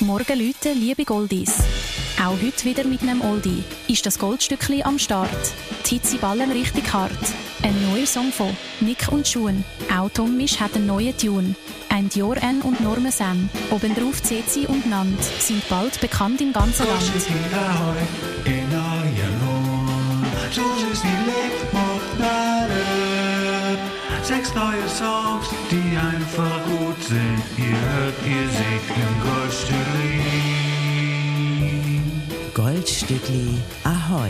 Morgen läuten, liebe Goldies. Auch heute wieder mit einem Oldie ist das Goldstückli am Start. Die Hits ballen richtig hart. Ein neuer Song von Nick und Schuhen. Auch Tom Misch hat einen neuen Tune. Ein Dior N und Norma Sam. Obendrauf Ceci und Nand sind bald bekannt im ganzen Land. Sechs neue Songs, die einfach gut sind. Ihr seht im Goldstückli. Goldstückli Ahoi.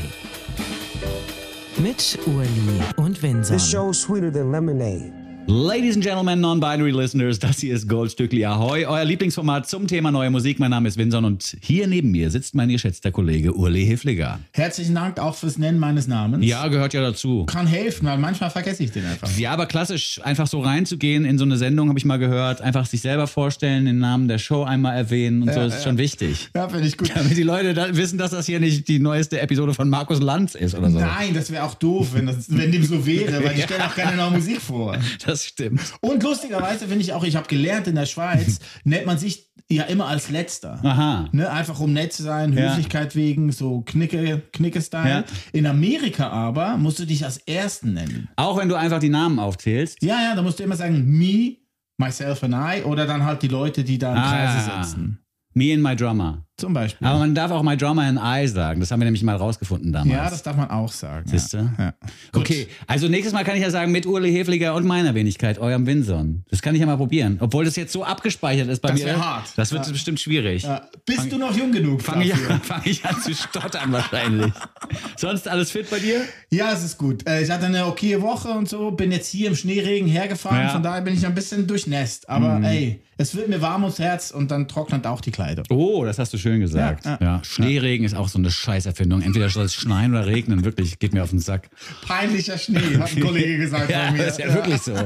Mit Uli und Vinson. This show's sweeter than lemonade. Ladies and Gentlemen, Non-Binary Listeners, das hier ist Goldstückli Ahoi, euer Lieblingsformat zum Thema neue Musik. Mein Name ist Vinson und hier neben mir sitzt mein geschätzter Kollege Uli Hefliger. Herzlichen Dank auch fürs Nennen meines Namens. Ja, gehört ja dazu. Kann helfen, weil manchmal vergesse ich den einfach. Ja, aber klassisch, einfach so reinzugehen in so eine Sendung, habe ich mal gehört, einfach sich selber vorstellen, den Namen der Show einmal erwähnen und so, ist schon wichtig. Ja, finde ich gut. Damit die Leute wissen, dass das hier nicht die neueste Episode von Markus Lanz ist oder so. Nein, das wäre auch doof, wenn dem so wäre, weil die stellen auch keine neue Musik vor. Das stimmt. Und lustigerweise finde ich auch, ich habe gelernt, in der Schweiz nennt man sich ja immer als Letzter. Aha. Ne, einfach um nett zu sein, Höflichkeit wegen, so Knicke-Style. Ja. In Amerika aber musst du dich als Ersten nennen. Auch wenn du einfach die Namen aufzählst. Ja, da musst du immer sagen, me, myself and I, oder dann halt die Leute, die da im Kreise sitzen. Me and my drummer. Zum Beispiel. Aber man darf auch my drummer and I sagen. Das haben wir nämlich mal rausgefunden damals. Ja, das darf man auch sagen. Siehst du? Ja. Okay, also nächstes Mal kann ich ja sagen, mit Uli Hefliger und meiner Wenigkeit, eurem Vinson. Das kann ich ja mal probieren. Obwohl das jetzt so abgespeichert ist bei mir. Das wäre hart. Das wird bestimmt schwierig. Ja. Bist du noch jung genug? Fange ich an zu stottern wahrscheinlich. Sonst alles fit bei dir? Ja, es ist gut. Ich hatte eine okaye Woche und so, bin jetzt hier im Schneeregen hergefahren, von daher bin ich ein bisschen durchnässt. Aber ey, es wird mir warm ums Herz und dann trocknet auch die Kleider. Oh, das hast du schön gesagt. Ja. Schneeregen ist auch so eine Scheißerfindung. Entweder soll es schneien oder regnen. Wirklich, geht mir auf den Sack. Peinlicher Schnee, hat ein Kollege gesagt ja, von mir. Das ist ja wirklich so.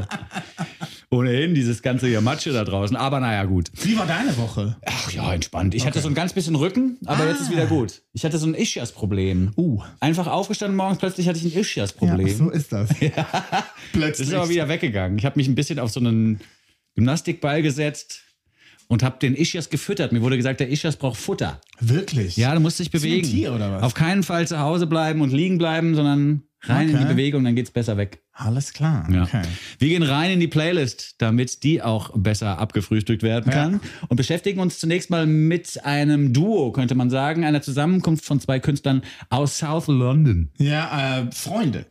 Ohnehin dieses ganze hier Matsche da draußen. Aber naja, gut. Wie war deine Woche? Ach ja, entspannt. Ich hatte so ein ganz bisschen Rücken, aber jetzt ist wieder gut. Ich hatte so ein Ischias-Problem. Einfach aufgestanden morgens, plötzlich hatte ich ein Ischias-Problem. Ja, so ist das. Ja. Plötzlich. Das ist aber wieder weggegangen. Ich habe mich ein bisschen auf so einen Gymnastikball gesetzt und habe den Ischias gefüttert. Mir wurde gesagt, der Ischias braucht Futter. Wirklich? Ja, du musst dich bewegen. Ist ein Tier oder was? Auf keinen Fall zu Hause bleiben und liegen bleiben, sondern rein in die Bewegung, dann geht's besser weg. Alles klar. Ja. Okay. Wir gehen rein in die Playlist, damit die auch besser abgefrühstückt werden kann. Und beschäftigen uns zunächst mal mit einem Duo, könnte man sagen. Einer Zusammenkunft von zwei Künstlern aus South London. Ja, Freunde.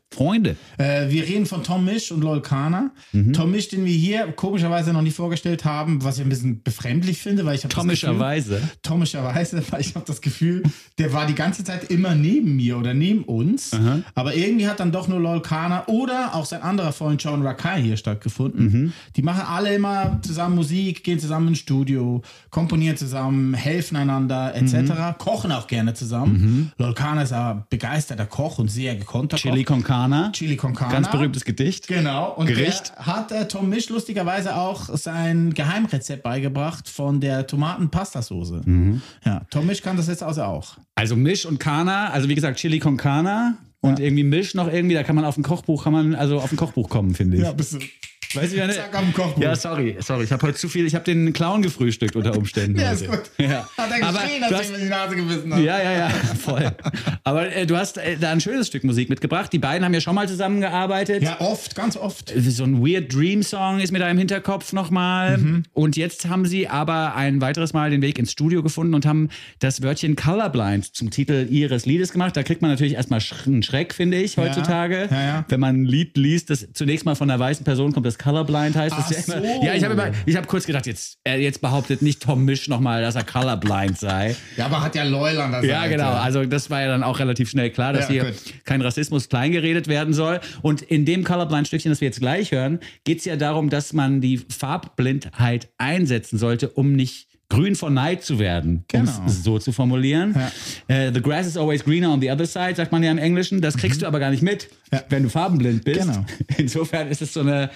Wir reden von Tom Misch und Lol Kana. Tom Misch, den wir hier komischerweise noch nie vorgestellt haben, was ich ein bisschen befremdlich finde, weil ich habe Tomischerweise, weil ich habe das Gefühl, der war die ganze Zeit immer neben mir oder neben uns. Aha. Aber irgendwie hat dann doch nur Lol Kana oder auch sein anderer Freund John Rakai hier stattgefunden. Die machen alle immer zusammen Musik, gehen zusammen ins Studio, komponieren zusammen, helfen einander etc. Kochen auch gerne zusammen. Lol Kana ist ein begeisterter Koch und sehr gekonnter Chili con Carne. Ganz berühmtes Gedicht. Genau. Und Gericht. der hat Tom Misch lustigerweise auch sein Geheimrezept beigebracht von der Tomaten-Pasta-Soße. Ja, Tom Misch kann das jetzt also auch. Also Misch und Kana, also wie gesagt Chili con Carne und irgendwie Misch noch irgendwie, da kann man auf ein Kochbuch kommen, finde ich. Ja, bist du. Weiß ich ja nicht. Zack, am Kochbuch. Ja, sorry. Ich habe heute zu viel. Ich habe den Clown gefrühstückt unter Umständen. Ja, ist gut. Ja. Hat er geschrien, als ich mir die Nase gebissen habe. Ja, voll. Aber du hast da ein schönes Stück Musik mitgebracht. Die beiden haben ja schon mal zusammengearbeitet. Ja, oft, ganz oft. So ein Weird Dream Song ist mir da im Hinterkopf nochmal. Und jetzt haben sie aber ein weiteres Mal den Weg ins Studio gefunden und haben das Wörtchen Colorblind zum Titel ihres Liedes gemacht. Da kriegt man natürlich erstmal einen Schreck, finde ich, heutzutage. Ja. Wenn man ein Lied liest, das zunächst mal von einer weißen Person kommt, das Colorblind heißt. Das ja immer, so. Ja, ich habe kurz gedacht, jetzt behauptet nicht Tom Misch nochmal, dass er Colorblind sei. Ja, aber hat ja Loyal an der Seite. Ja, genau. Also das war ja dann auch relativ schnell klar, dass hier kein Rassismus kleingeredet werden soll. Und in dem Colorblind-Stückchen, das wir jetzt gleich hören, geht es ja darum, dass man die Farbblindheit einsetzen sollte, um nicht grün vor Neid zu werden, um es so zu formulieren. Ja. The grass is always greener on the other side, sagt man ja im Englischen. Das kriegst du aber gar nicht mit, wenn du farbenblind bist. Genau. Insofern ist es so eine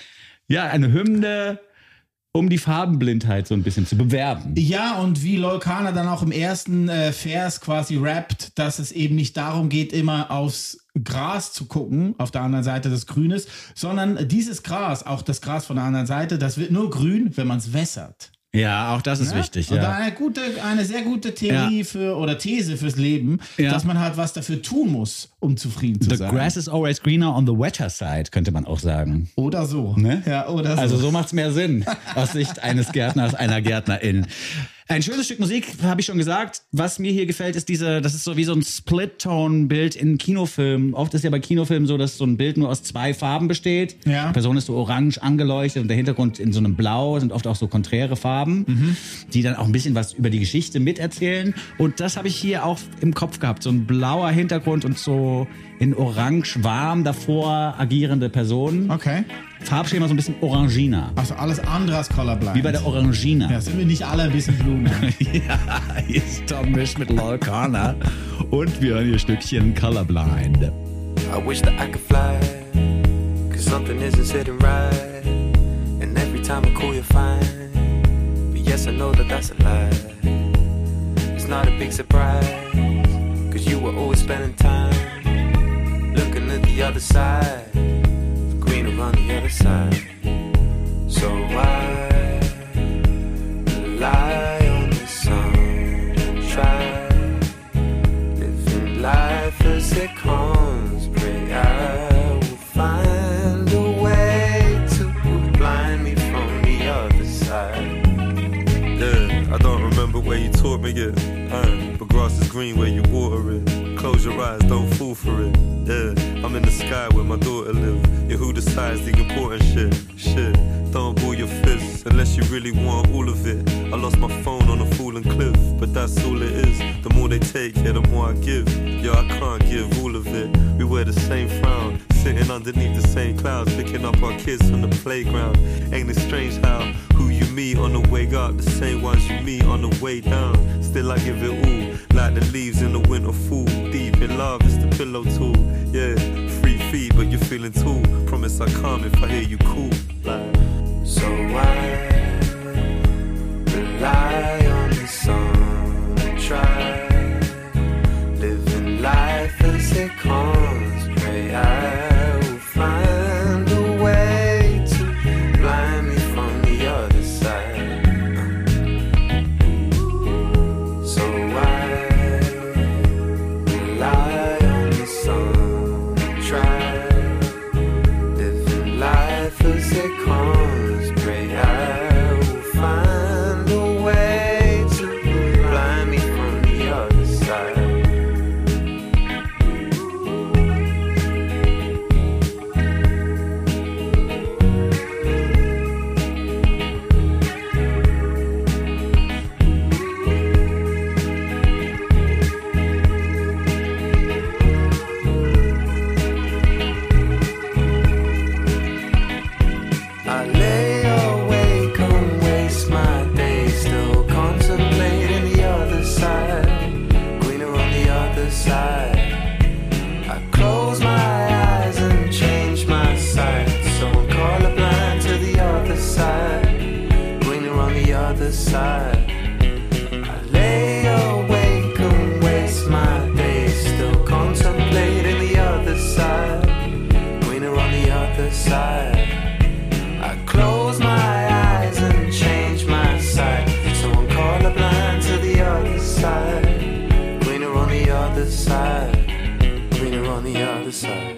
Hymne, um die Farbenblindheit so ein bisschen zu bewerben. Ja, und wie Lol Kana dann auch im ersten Vers quasi rappt, dass es eben nicht darum geht, immer aufs Gras zu gucken, auf der anderen Seite des Grünes, sondern dieses Gras, auch das Gras von der anderen Seite, das wird nur grün, wenn man es wässert. Ja, auch das ist wichtig. Und Ja. eine sehr gute Theorie oder These fürs Leben, dass man halt was dafür tun muss, um zufrieden zu sein. The grass is always greener on the wetter side, könnte man auch sagen. Oder so. Ne? Ja, oder so. Also so macht es mehr Sinn aus Sicht eines Gärtners, einer Gärtnerin. Ein schönes Stück Musik, habe ich schon gesagt. Was mir hier gefällt, ist das ist so wie so ein Split-Tone-Bild in Kinofilmen. Oft ist ja bei Kinofilmen so, dass so ein Bild nur aus 2 Farben besteht. Ja. Die Person ist so orange angeleuchtet und der Hintergrund in so einem Blau, sind oft auch so konträre Farben, die dann auch ein bisschen was über die Geschichte miterzählen. Und das habe ich hier auch im Kopf gehabt. So ein blauer Hintergrund und so in orange warm davor agierende Personen. Okay. Farbschema so ein bisschen orangina. Also alles andere als colorblind. Wie bei der Orangina. Ja, sind wir nicht alle ein bisschen Blumen? Ja, hier ist Tom Misch mit Loyle Carner und wir hören hier Stückchen Colorblind. I wish that I could fly, cause something isn't sitting right, and every time I call you're fine, but yes I know that that's a lie. It's not a big surprise, cause you were always spending time looking at the other side, greener on the other side. So I lie on the sunshine, living life as it comes. Pray I will find a way to blind me from the other side. Yeah, I don't remember where you taught me it, but grass is green where you water it. Close your eyes, don't fall for it. Yeah, I'm in the sky where my daughter live. Yeah, who decides the important shit? Shit, don't ball your fists unless you really want all of it. I lost my phone on a fallen cliff, but that's all it is. The more they take, yeah, the more I give. Yeah, I can't give all of it. We wear the same frown, sitting underneath the same clouds, picking up our kids from the playground. Ain't it strange how who you meet on the way up, the same ones you meet on the way down. Still I give it all, like the leaves in the winter fall. Deep in love, it's the pillow tool. Yeah, 3 feet, but you're feeling tall. Promise I calm if I hear you cool. Like, so I rely on the sun, try living life as it comes. Pray I will find a way to blind me from the other side. So I rely on the sun, try living life as it comes. Pray I will find a way to blind me from the other side. I lay awake and waste my days, still contemplating the other side, greener on the other side. I close my eyes and change my sight, so I'm colorblind to the other side, greener on the other side. I lay awake and waste my days, still contemplating the other side, greener on the other side. I close my eyes and change my sight, so I'm colorblind to the other side, greener on the other side, greener on the other side.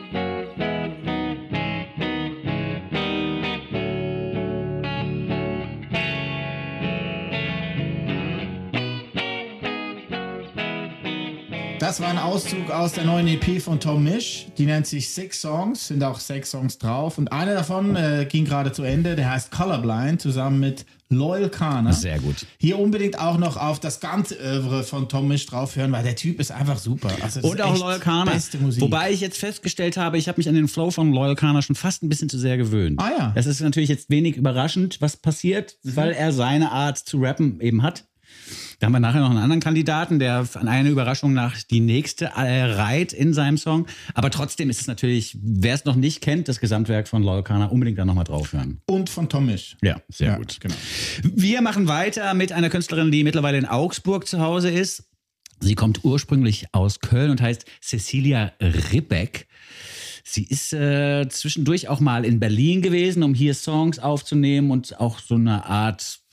Das war ein Auszug aus der neuen EP von Tom Misch. Die nennt sich 6 Songs, sind auch 6 Songs drauf. Und einer davon ging gerade zu Ende, der heißt Colorblind, zusammen mit Loyle Carner. Sehr gut. Hier unbedingt auch noch auf das ganze Oeuvre von Tom Misch draufhören, weil der Typ ist einfach super. Also das Und ist auch echt Loyle Carner. beste Musik. Wobei ich jetzt festgestellt habe, ich habe mich an den Flow von Loyle Carner schon fast ein bisschen zu sehr gewöhnt. Ah ja. Das ist natürlich jetzt wenig überraschend, was passiert, weil er seine Art zu rappen eben hat. Da haben wir nachher noch einen anderen Kandidaten, der an eine Überraschung nach die nächste reiht in seinem Song. Aber trotzdem ist es natürlich, wer es noch nicht kennt, das Gesamtwerk von Loyle Carner, unbedingt da nochmal draufhören. Und von Tom Misch. Ja, sehr gut. Genau. Wir machen weiter mit einer Künstlerin, die mittlerweile in Augsburg zu Hause ist. Sie kommt ursprünglich aus Köln und heißt Cecilia Ribbeck. Sie ist zwischendurch auch mal in Berlin gewesen, um hier Songs aufzunehmen und auch so eine Art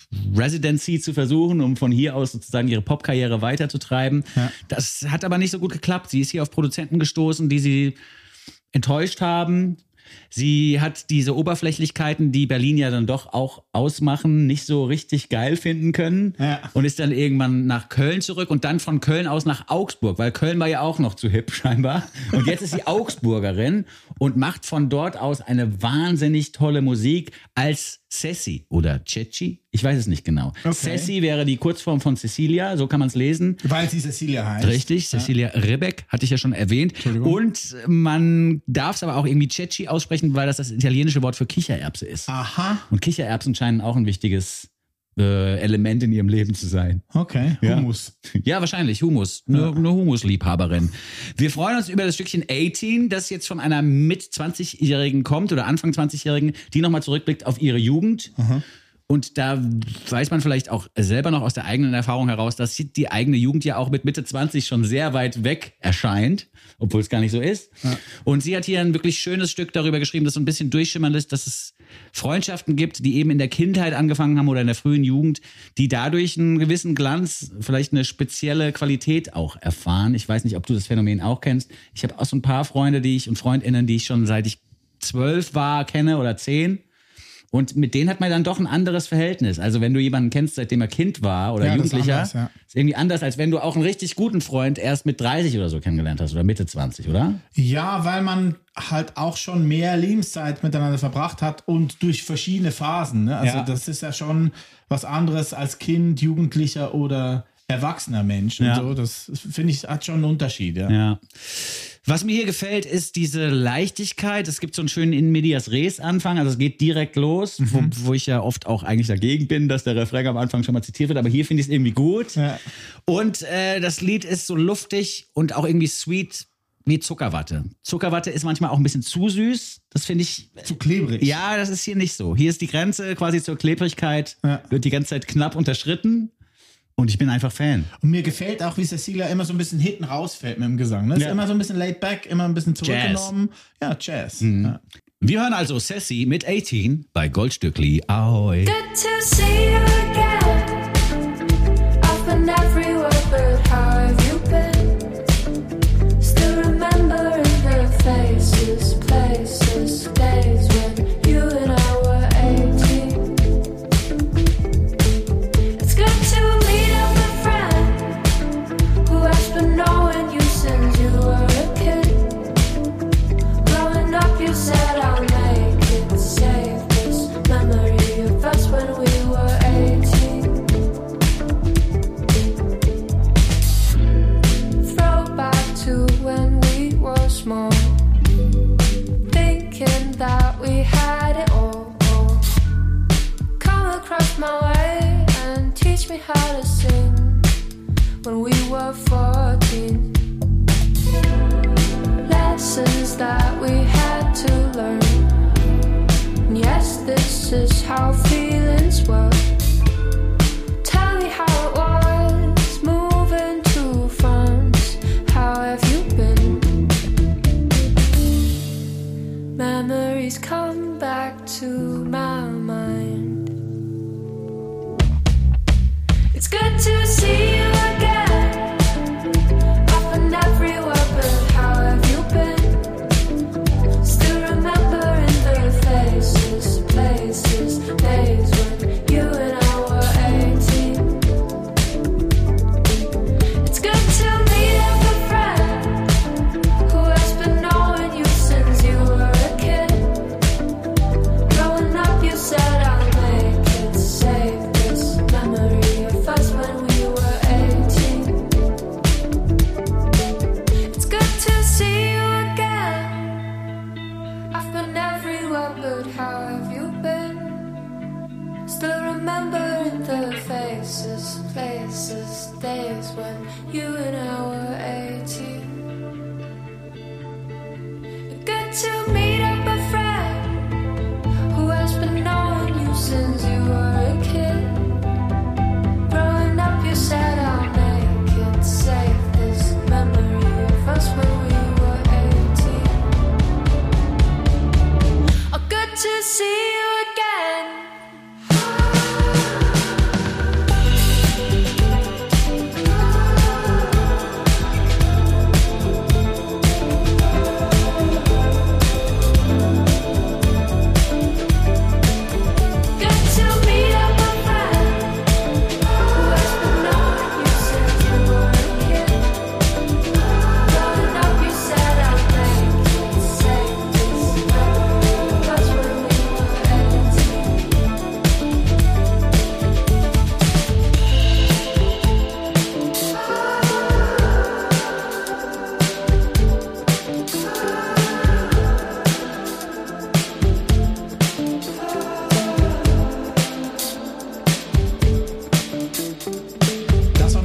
Residency zu versuchen, um von hier aus sozusagen ihre Popkarriere weiterzutreiben. Ja. Das hat aber nicht so gut geklappt. Sie ist hier auf Produzenten gestoßen, die sie enttäuscht haben. Sie hat diese Oberflächlichkeiten, die Berlin ja dann doch auch ausmachen, nicht so richtig geil finden können und ist dann irgendwann nach Köln zurück und dann von Köln aus nach Augsburg, weil Köln war ja auch noch zu hip scheinbar. Und jetzt ist sie Augsburgerin und macht von dort aus eine wahnsinnig tolle Musik als Ceci oder Ceci, ich weiß es nicht genau. Okay. Ceci wäre die Kurzform von Cecilia, so kann man es lesen. Weil sie Cecilia heißt. Richtig, Cecilia Rebeck, hatte ich ja schon erwähnt. Und man darf es aber auch irgendwie Ceci aussprechen, weil das italienische Wort für Kichererbse ist. Aha. Und Kichererbsen scheinen auch ein wichtiges Element in ihrem Leben zu sein. Okay, Hummus. Ja, wahrscheinlich, Hummus. Eine Hummusliebhaberin. Wir freuen uns über das Stückchen 18, das jetzt von einer Mit-20-Jährigen kommt oder Anfang 20-Jährigen, die nochmal zurückblickt auf ihre Jugend. Aha. Und da weiß man vielleicht auch selber noch aus der eigenen Erfahrung heraus, dass die eigene Jugend ja auch mit Mitte 20 schon sehr weit weg erscheint, obwohl es gar nicht so ist. Ja. Und sie hat hier ein wirklich schönes Stück darüber geschrieben, das so ein bisschen durchschimmern lässt, dass es Freundschaften gibt, die eben in der Kindheit angefangen haben oder in der frühen Jugend, die dadurch einen gewissen Glanz, vielleicht eine spezielle Qualität auch erfahren. Ich weiß nicht, ob du das Phänomen auch kennst. Ich habe auch so ein paar Freunde, und Freundinnen, die ich schon seit ich 12 war, kenne oder 10. Und mit denen hat man dann doch ein anderes Verhältnis. Also wenn du jemanden kennst, seitdem er Kind war oder Jugendlicher, ist irgendwie anders, als wenn du auch einen richtig guten Freund erst mit 30 oder so kennengelernt hast oder Mitte 20, oder? Ja, weil man halt auch schon mehr Lebenszeit miteinander verbracht hat und durch verschiedene Phasen. Ne? Also das ist ja schon was anderes als Kind, Jugendlicher oder erwachsener Mensch. Und so. Das finde ich, hat schon einen Unterschied. Ja. Was mir hier gefällt, ist diese Leichtigkeit. Es gibt so einen schönen In Medias Res Anfang, also es geht direkt los, wo ich ja oft auch eigentlich dagegen bin, dass der Refrain am Anfang schon mal zitiert wird, aber hier finde ich es irgendwie gut. Ja. Und das Lied ist so luftig und auch irgendwie sweet wie Zuckerwatte. Zuckerwatte ist manchmal auch ein bisschen zu süß, das finde ich... Zu klebrig. Ja, das ist hier nicht so. Hier ist die Grenze quasi zur Klebrigkeit, wird die ganze Zeit knapp unterschritten. Und ich bin einfach Fan. Und mir gefällt auch, wie Cecilia immer so ein bisschen hinten rausfällt mit dem Gesang. Ne? Ist immer so ein bisschen laid back, immer ein bisschen zurückgenommen. Jazz. Ja, Jazz. Mhm. Ja. Wir hören also Ceci mit 18 bei Goldstückli. Ahoi. Good to see you again. I've been everywhere, but how have you been? Still remembering the faces, places, days when you and I were 18. It's good to been knowing you since you were a kid. Growing up you said I'll make it safe. This memory of us when we were 18. Throwback to when we were small, thinking that we had it all. Come across my way and teach me how to sing. When we were 14, lessons that we had to learn. And yes, this is how feelings work. Tell me how it was moving to France. How have you been? Memories come back to my mind. It's good to see you again. Everywhere, but how have you been? Still remembering the faces, places, days when you and I were 18. It's good to meet up a friend who has been knowing you since you were a kid. Growing up, you said I'll make it safe. This memory of us when we were 18. See you again. I've been everywhere, but how have you been? Still remembering the faces, places, days when you and I were 18. Good to meet up a friend who has been knowing you since you were a kid. Growing up, you said I'll make it safe. This memory of us when we to see you again.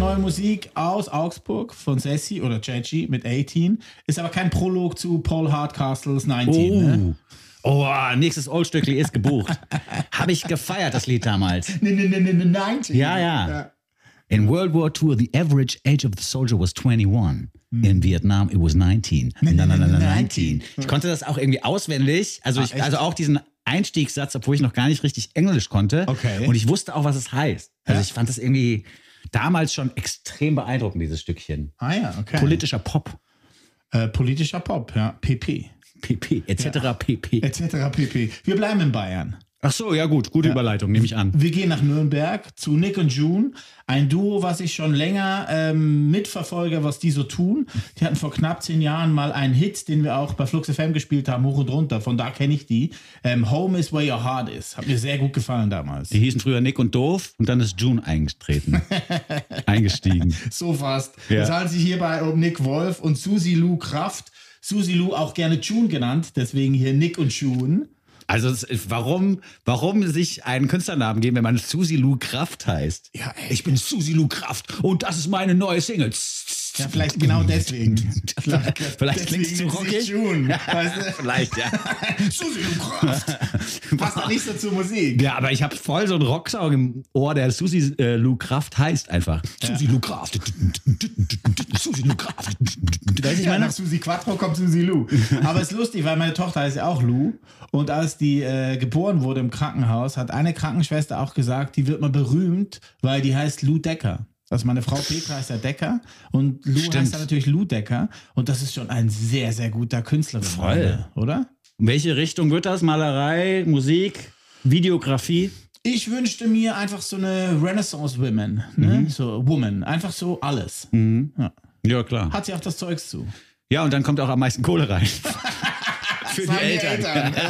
neue Musik aus Augsburg von Sessi oder Ceci mit 18. Ist aber kein Prolog zu Paul Hardcastles 19. Ne? Oh, nächstes Oldstückli ist gebucht. Habe ich gefeiert, das Lied damals. 19. Ja. In World War II, the average age of the soldier was 21. In Vietnam, it was 19. 19. Ich konnte das auch irgendwie auswendig. Also auch diesen Einstiegssatz, obwohl ich noch gar nicht richtig Englisch konnte. Okay. Und ich wusste auch, was es heißt. Also ich fand das irgendwie damals schon extrem beeindruckend, dieses Stückchen. Ah ja, okay. Politischer Pop. Politischer Pop, ja. PP. PP, etc. pp. Etc. pp. Wir bleiben in Bayern. Ach so, ja gut, gute Überleitung, nehme ich an. Wir gehen nach Nürnberg zu Nick und June, ein Duo, was ich schon länger mitverfolge, was die so tun. Die hatten vor knapp 10 Jahren mal einen Hit, den wir auch bei Flux FM gespielt haben, hoch und runter, von da kenne ich die. Home is where your heart is. Hat mir sehr gut gefallen damals. Die hießen früher Nick und Doof und dann ist June eingestiegen. So fast. Ja. Es handelt sich hierbei um Nick Wolf und Susi Lou Kraft. Susi Lou auch gerne June genannt, deswegen hier Nick und June. Also warum sich einen Künstlernamen geben, wenn man Susi Lou Kraft heißt? Ja, ey. Ich bin Susi Lou Kraft und das ist meine neue Single. Ja, vielleicht genau deswegen. Vielleicht klingt es zu rockig. June, weißt du? Vielleicht, ja. Susi Lou Kraft. Passt doch nicht so zur Musik. Ja, aber ich habe voll so einen Rocksong im Ohr, der Susi Lou Kraft heißt einfach. Ja. Susi Lou Kraft. Susi Lou Kraft. Ja, nach Susi Quattro kommt Susi Lou. Aber es ist lustig, weil meine Tochter heißt ja auch Lou. Und als die geboren wurde im Krankenhaus, hat eine Krankenschwester auch gesagt, die wird mal berühmt, weil die heißt Lou Decker. Also meine Frau Petra heißt ja Decker und Lou heißt dann natürlich Lou Decker. Und das ist schon ein sehr, sehr guter Künstler. Voll. Oder? In welche Richtung wird das? Malerei, Musik, Videografie? Ich wünschte mir einfach so eine Renaissance-Woman. Ne? So Woman. Einfach so alles. Ja, klar. Hat sie auch das Zeugs zu. Ja, und dann kommt auch am meisten Kohle rein. Für die Eltern.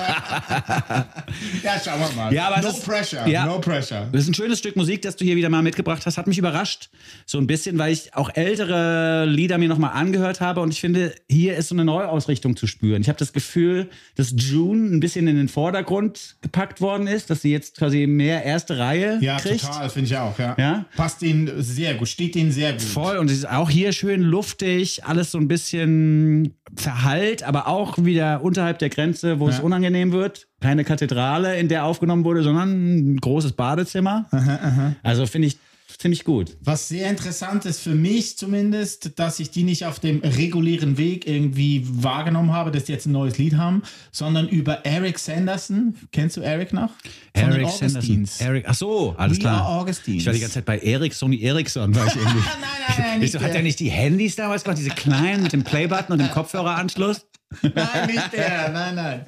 Ja, schauen wir mal. Ja, aber no pressure. Das ist ein schönes Stück Musik, das du hier wieder mal mitgebracht hast. Hat mich überrascht. So ein bisschen, weil ich auch ältere Lieder mir nochmal angehört habe. Und ich finde, hier ist so eine Neuausrichtung zu spüren. Ich habe das Gefühl, dass June ein bisschen in den Vordergrund gepackt worden ist. Dass sie jetzt quasi mehr erste Reihe kriegt. Ja, total, finde ich auch. Ja? Passt ihnen sehr gut, steht ihnen sehr gut. Voll. Und es ist auch hier schön luftig. Alles so ein bisschen verhallt, aber auch wieder unterhalb der Grenze, wo es unangenehm wird. Keine Kathedrale, in der aufgenommen wurde, sondern ein großes Badezimmer. Also finde ich ziemlich gut. Was sehr interessant ist für mich zumindest, dass ich die nicht auf dem regulären Weg irgendwie wahrgenommen habe, dass die jetzt ein neues Lied haben, sondern über Eric Sanderson. Kennst du Eric noch? Von Eric Sanderson. Ach so, alles klar. Ich war die ganze Zeit bei Sony Ericsson. War ich irgendwie. Nein, nicht hat er nicht die Handys damals gemacht, diese kleinen mit dem Playbutton und dem Kopfhöreranschluss? Nein, nicht der. Nein.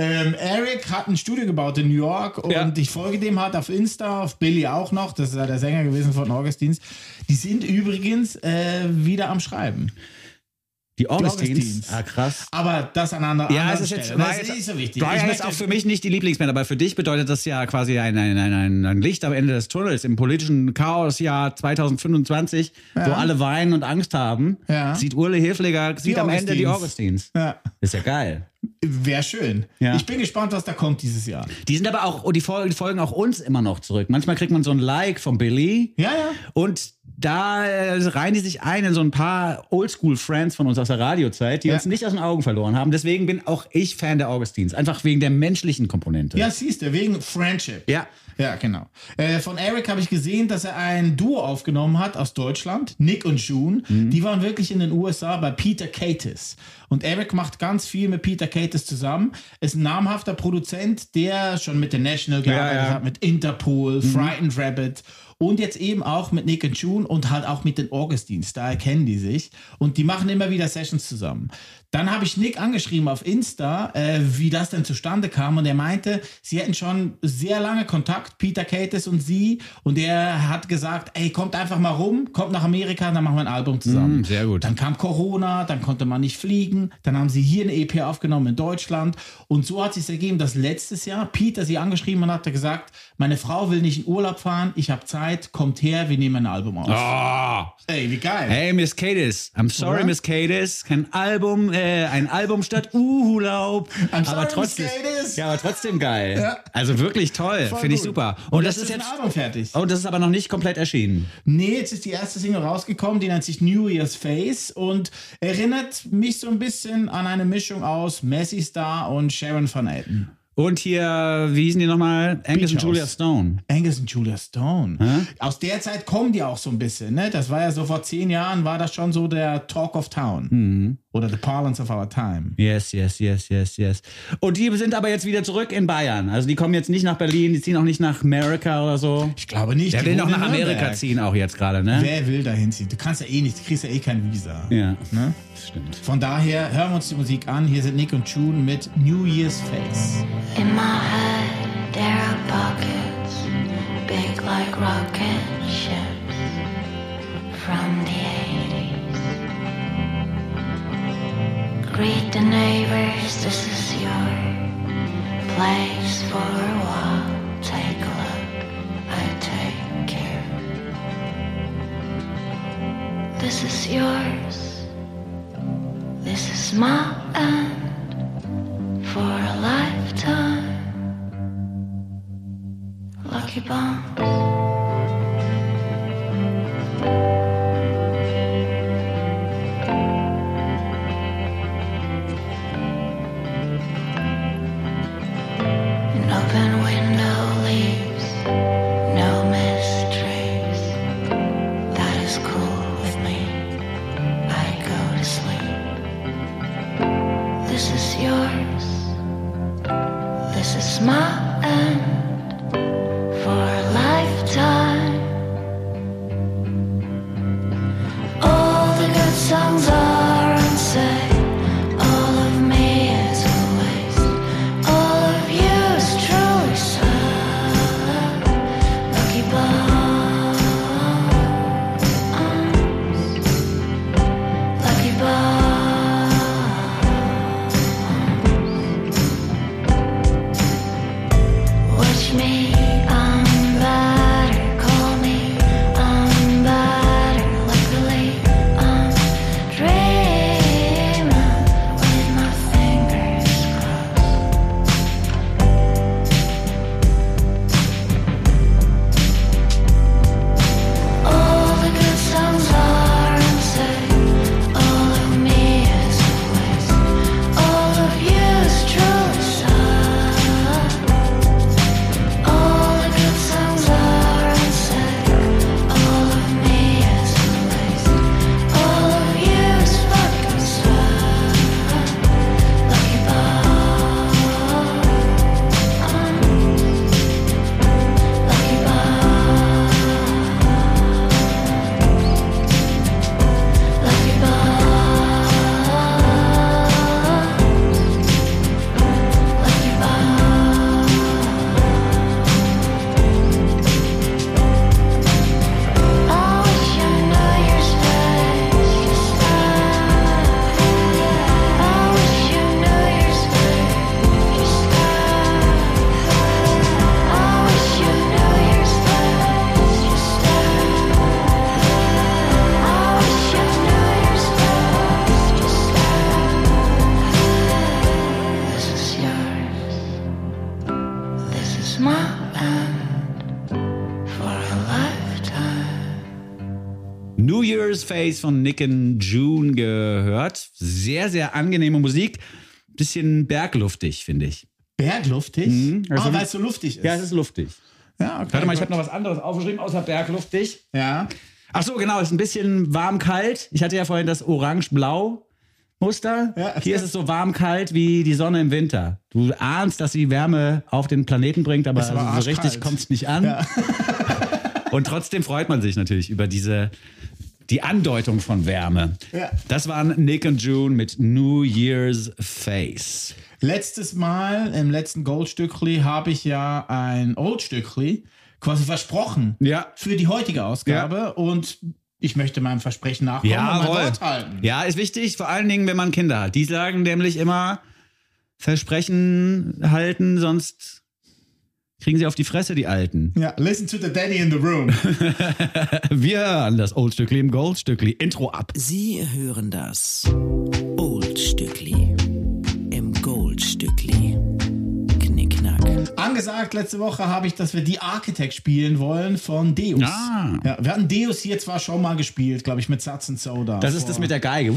Eric hat ein Studio gebaut in New York und ich folge dem halt auf Insta, auf Billy auch noch. Das ist ja der Sänger gewesen von Augustins. Die sind übrigens wieder am Schreiben. Die Augustins. Ah, krass. Aber das an einer anderen Stelle. Das ist nicht so wichtig. Brian ist auch für mich nicht die Lieblingsband, aber für dich bedeutet das ja quasi ein Licht am Ende des Tunnels im politischen Chaosjahr 2025, wo alle weinen und Angst haben. Ja. Sieht Urle Hefliger, sieht am Ende die Augustins. Ja. Ist ja geil. Wäre schön. Ja. Ich bin gespannt, was da kommt dieses Jahr. Die sind aber auch, die folgen auch uns immer noch zurück. Manchmal kriegt man so ein Like von Billy. Ja. Und da reihen die sich ein in so ein paar Oldschool-Friends von uns aus der Radiozeit, die uns nicht aus den Augen verloren haben. Deswegen bin auch ich Fan der Augustins. Einfach wegen der menschlichen Komponente. Ja, siehst du, wegen Friendship. Ja, genau. Von Eric habe ich gesehen, dass er ein Duo aufgenommen hat aus Deutschland, Nick und June. Die waren wirklich in den USA bei Peter Katis. Und Eric macht ganz viel mit Peter Katis zusammen. Ist ein namhafter Produzent, der schon mit der National gearbeitet hat, mit Interpol, Frightened Rabbit und jetzt eben auch mit Nick und June und halt auch mit den Augustins. Da erkennen die sich. Und die machen immer wieder Sessions zusammen. Dann habe ich Nick angeschrieben auf Insta, wie das denn zustande kam. Und er meinte, sie hätten schon sehr lange Kontakt, Peter Katis und sie. Und er hat gesagt, ey, kommt einfach mal rum, kommt nach Amerika, dann machen wir ein Album zusammen. Sehr gut. Dann kam Corona, dann konnte man nicht fliegen. Dann haben sie hier eine EP aufgenommen in Deutschland. Und so hat es sich ergeben, dass letztes Jahr Peter sie angeschrieben und hat gesagt, meine Frau will nicht in Urlaub fahren, ich habe Zeit, kommt her, wir nehmen ein Album auf. Oh. Ey, wie geil. Hey, Miss Katis, I'm sorry, Miss Katis, ein Album statt Urlaub. Aber trotzdem geil. Ja. Also wirklich toll, finde ich super. super. Und das ist ein jetzt Album fertig. Oh, das ist aber noch nicht komplett erschienen. Nee, jetzt ist die erste Single rausgekommen, die nennt sich New Year's Face und erinnert mich so ein bisschen an eine Mischung aus Messi Star und Sharon Van Etten. Und hier, wie hießen die nochmal? Angus und Julia Stone. Angus und Julia Stone. Aus der Zeit kommen die auch so ein bisschen, ne? Das war ja so vor 10 Jahren, war das schon so der Talk of Town. Oder the parlance of our time. Yes. Und die sind aber jetzt wieder zurück in Bayern. Also die kommen jetzt nicht nach Berlin, die ziehen auch nicht nach Amerika oder so. Ich glaube nicht. Der will noch nach Amerika ziehen auch jetzt gerade, ne? Wer will dahin ziehen? Du kannst ja eh nicht, du kriegst ja eh kein Visa. Ja, ne? Stimmt. Von daher hören wir uns die Musik an. Hier sind Nick und June mit New Year's Face. In my head, there are pockets, big like rocket ships from the 80s. Greet the neighbors, this is your place for a while. Take a look, I take care. This is yours, this is my end. For a lifetime, lucky bombs. An open window leaves no mysteries. That is cool with me. I go to sleep. This is yours. This is my end for a lifetime. All the good songs are unsaid. All of me is a waste. All of you is truly sad. Lucky bombs. Lucky bombs. Watch me, I'm better. Call me, I'm better. Luckily, I'm dreaming with my fingers crossed. All the good songs are unsaid. All of me is a waste. All of you is truly sad. All the good songs are unsaid. All of me is a waste. All of you is fucking sad. Lucky bombs. Lucky bombs. Lucky This is yours. This is my end for a lifetime. New Year's Face von Nick und June gehört. Sehr, sehr angenehme Musik. Bisschen bergluftig, finde ich. Bergluftig? Also weil es so luftig ist. Ja, es ist luftig. Ja, okay. Warte mal, ich habe noch was anderes aufgeschrieben, außer bergluftig. Ja. Ach so, genau, es ist ein bisschen warm-kalt. Ich hatte ja vorhin das Orange-Blau-Muster. Ja, Hier ist es so warm-kalt wie die Sonne im Winter. Du ahnst, dass sie Wärme auf den Planeten bringt, aber, Ist aber so richtig arschkalt. kommt es nicht an. Ja. Und trotzdem freut man sich natürlich über die Andeutung von Wärme. Ja. Das waren Nick und June mit New Year's Face. Letztes Mal, im letzten Goldstückli, habe ich ja ein Oldstückli quasi versprochen für die heutige Ausgabe. Und ich möchte meinem Versprechen nachkommen und mein Wort halten. Ja, ist wichtig, vor allen Dingen, wenn man Kinder hat. Die sagen nämlich immer, Versprechen halten, sonst kriegen sie auf die Fresse, die Alten. Ja, listen to the daddy in the room. Wir hören das Oldstückli im Goldstückli. Intro ab. Sie hören das Oldstückli im Goldstückli. Knickknack. angesagt letzte Woche habe ich, dass wir The Architect spielen wollen von Deus. Ah. Ja, wir hatten Deus hier zwar schon mal gespielt, glaube ich, mit Satz und Soda. Das ist das mit der Geige.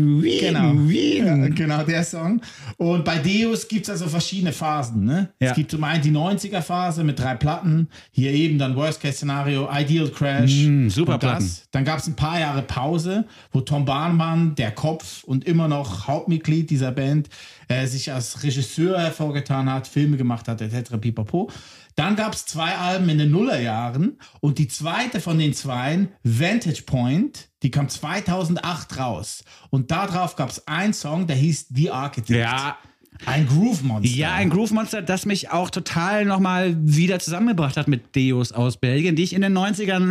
Genau, der Song. Und bei Deus gibt es also verschiedene Phasen. Ne? Ja. Es gibt zum einen die 90er-Phase mit 3 Platten. Hier eben dann Worst-Case-Szenario, Ideal Crash. Super und das. Platten. Dann gab es ein paar Jahre Pause, wo Tom Bahnmann, der Kopf und immer noch Hauptmitglied dieser Band, sich als Regisseur hervorgetan hat, Filme gemacht hat, etc. pipapo. Dann gab es 2 Alben in den Nullerjahren und die zweite von den 2, Vantage Point, die kam 2008 raus. Und darauf gab es einen Song, der hieß The Architect. Ja. Ein Groove-Monster. Ja, ein Groove-Monster, das mich auch total nochmal wieder zusammengebracht hat mit Deus aus Belgien, die ich in den 90ern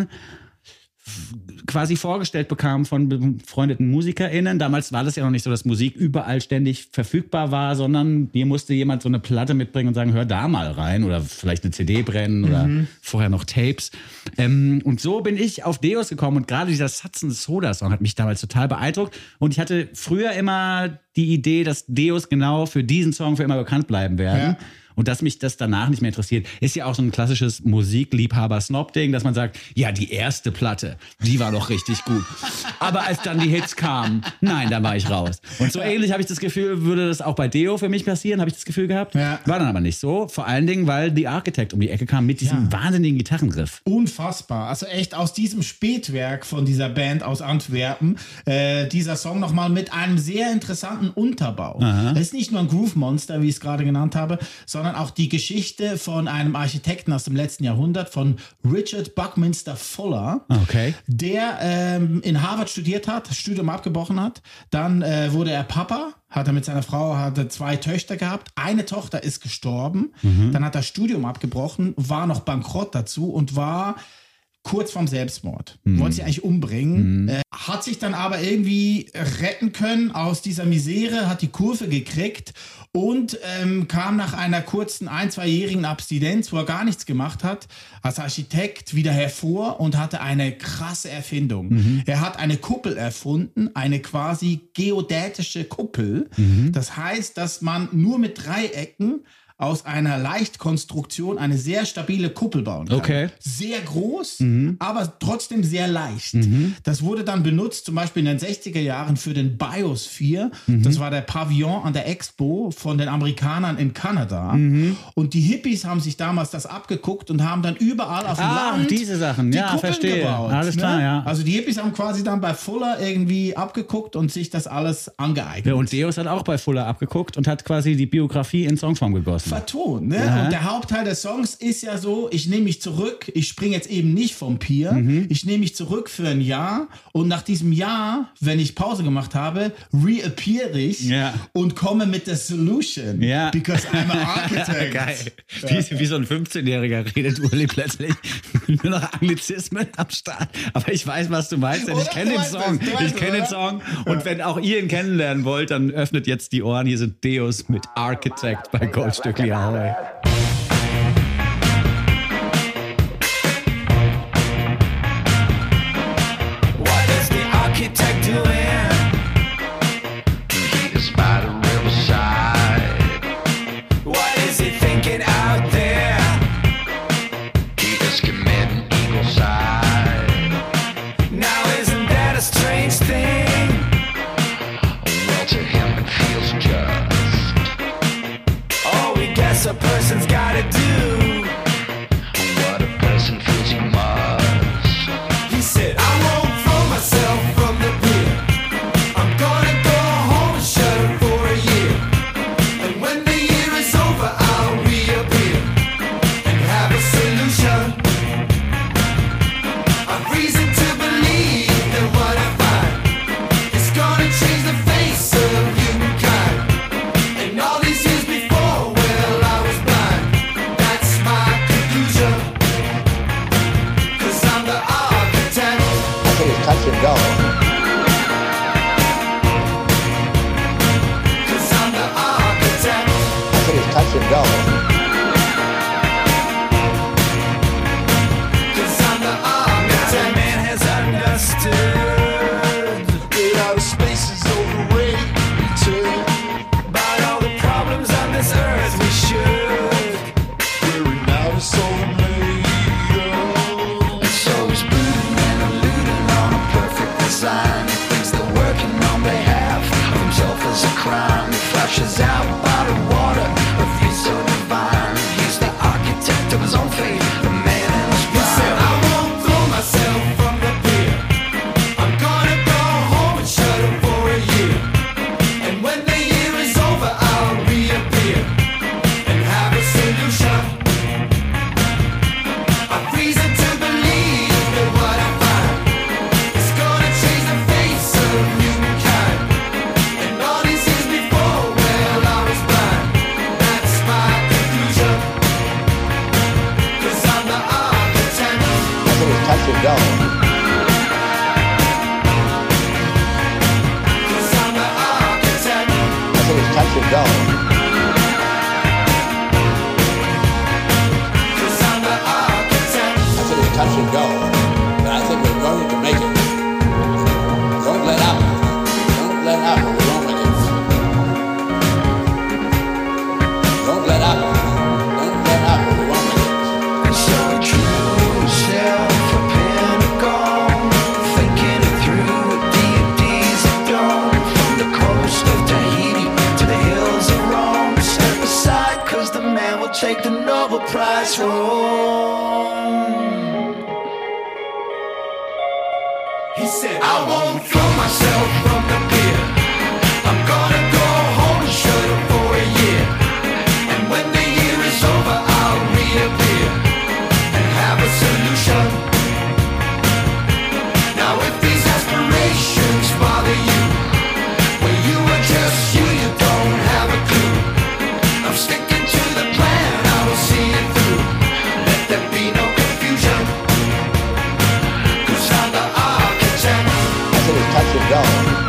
quasi vorgestellt bekam von befreundeten MusikerInnen. Damals war das ja noch nicht so, dass Musik überall ständig verfügbar war, sondern dir musste jemand so eine Platte mitbringen und sagen, hör da mal rein oder vielleicht eine CD brennen oder vorher noch Tapes. Und so bin ich auf Deus gekommen und gerade dieser Satz und Soda Song hat mich damals total beeindruckt und ich hatte früher immer die Idee, dass Deus genau für diesen Song für immer bekannt bleiben werden. Ja. Und dass mich das danach nicht mehr interessiert. Ist ja auch so ein klassisches Musikliebhaber-Snob-Ding, dass man sagt, ja, die erste Platte, die war doch richtig gut. Aber als dann die Hits kamen, nein, da war ich raus. Und so ähnlich habe ich das Gefühl, würde das auch bei Deo für mich passieren, habe ich das Gefühl gehabt. Ja. War dann aber nicht so. Vor allen Dingen, weil The Architect um die Ecke kam mit diesem wahnsinnigen Gitarrenriff. Unfassbar. Also echt aus diesem Spätwerk von dieser Band aus Antwerpen, dieser Song nochmal mit einem sehr interessanten Unterbau. Es ist nicht nur ein Groove-Monster, wie ich es gerade genannt habe, sondern auch die Geschichte von einem Architekten aus dem letzten Jahrhundert, von Richard Buckminster Fuller, der in Harvard studiert hat, das Studium abgebrochen hat. Dann wurde er Papa, hat er mit seiner Frau, hatte 2 Töchter gehabt. Eine Tochter ist gestorben. Dann hat er das Studium abgebrochen, war noch bankrott dazu und war kurz vorm Selbstmord. Wollte sich eigentlich umbringen. Hat sich dann aber irgendwie retten können aus dieser Misere, hat die Kurve gekriegt und kam nach einer kurzen 1-2-jährigen Abstinenz, wo er gar nichts gemacht hat, als Architekt wieder hervor und hatte eine krasse Erfindung. Er hat eine Kuppel erfunden, eine quasi geodätische Kuppel. Das heißt, dass man nur mit Dreiecken aus einer Leichtkonstruktion eine sehr stabile Kuppel bauen kann. Okay. Sehr groß, aber trotzdem sehr leicht. Das wurde dann benutzt, zum Beispiel in den 60er Jahren für den Biosphere. Das war der Pavillon an der Expo von den Amerikanern in Kanada. Und die Hippies haben sich damals das abgeguckt und haben dann überall auf dem Land diese Sachen. die Ja, Kuppeln verstehe. gebaut. Alles klar, ja. Also die Hippies haben quasi dann bei Fuller irgendwie abgeguckt und sich das alles angeeignet. Ja, und Deus hat auch bei Fuller abgeguckt und hat quasi die Biografie in Songform gegossen. Vertont, ne? Und der Hauptteil des Songs ist ja so, ich nehme mich zurück, ich springe jetzt eben nicht vom Pier, ich nehme mich zurück für ein Jahr und nach diesem Jahr, wenn ich Pause gemacht habe, reappear ich und komme mit der Solution. Ja. Because I'm an architect. Geil. Wie so ein 15-Jähriger redet Uli plötzlich nur noch Anglizismen am Start. Aber ich weiß, was du meinst, denn ich kenne den Song. Ich kenne den Song. Und wenn auch ihr ihn kennenlernen wollt, dann öffnet jetzt die Ohren. Hier sind Deus mit Architect bei Goldstückli Ahoi. What is the architect doing? He is by the riverside. What is he thinking out there? He is committing eagle-side. Now isn't that a strange thing? Well, to him it feels just. Oh, we guess a person's gotta do what a person feels he must. He said, I won't throw myself from the pier. I'm gonna go home and shut up for a year. And when the year is over, I'll reappear and have a solution. I've reason to believe that what I find is gonna change the face of humankind. And all these years before, well, I was blind. That's my conclusion. 'Cause I'm the architect. I think it's touch and go. 'Cause I'm the architect. I think it's touch and go. 'Cause I'm the architect. Man has understood that outer space is overrated. About all the problems on this earth we should sign. He thinks they're working on behalf of himself as a crime. He flashes out bottled water, a view so divine. He's the architect of his own fate, the man in his prime. He said, I won't throw myself from the pier. I'm gonna go home and shut up for a year. And when the year is over, I'll reappear and have a solution. I'm reason to believe that what I find is gonna change the face of humankind. And all these years before, well, I was blind. That's my conclusion. 'Cause I'm the architect. I said it's touch and go. 'Cause I'm the architect. I said it's touch and go. 'Cause I'm the architect. I said it's touch and go. But I think we're going to make it. Don't let up. Don't let up or we won't make it. Don't let up. Don't let up or we won't make it. And so he drew himself a pentagon, thinking it through with deities of dawn. From the coast of Tahiti to the hills of Rome. Step aside, 'cause the man will take the Nobel Prize home. He said, I won't throw myself from the pier. I'm gonna go home and shut up for a year. And when the year is over, I'll reappear and have a solution. Now if these aspirations bother you, when you are just you don't have a clue. I'm sticking to the plan, I will see it through. Let there be no confusion. 'Cause I'm the architect. I said it's touch and go.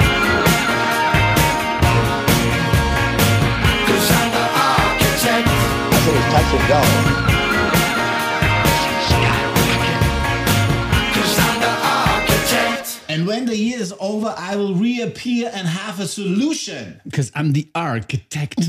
'Cause I'm the architect. I said it's touch and go. 'Cause I'm the architect. And when the year is over, I will reappear and have a solution. Because I'm the Architect.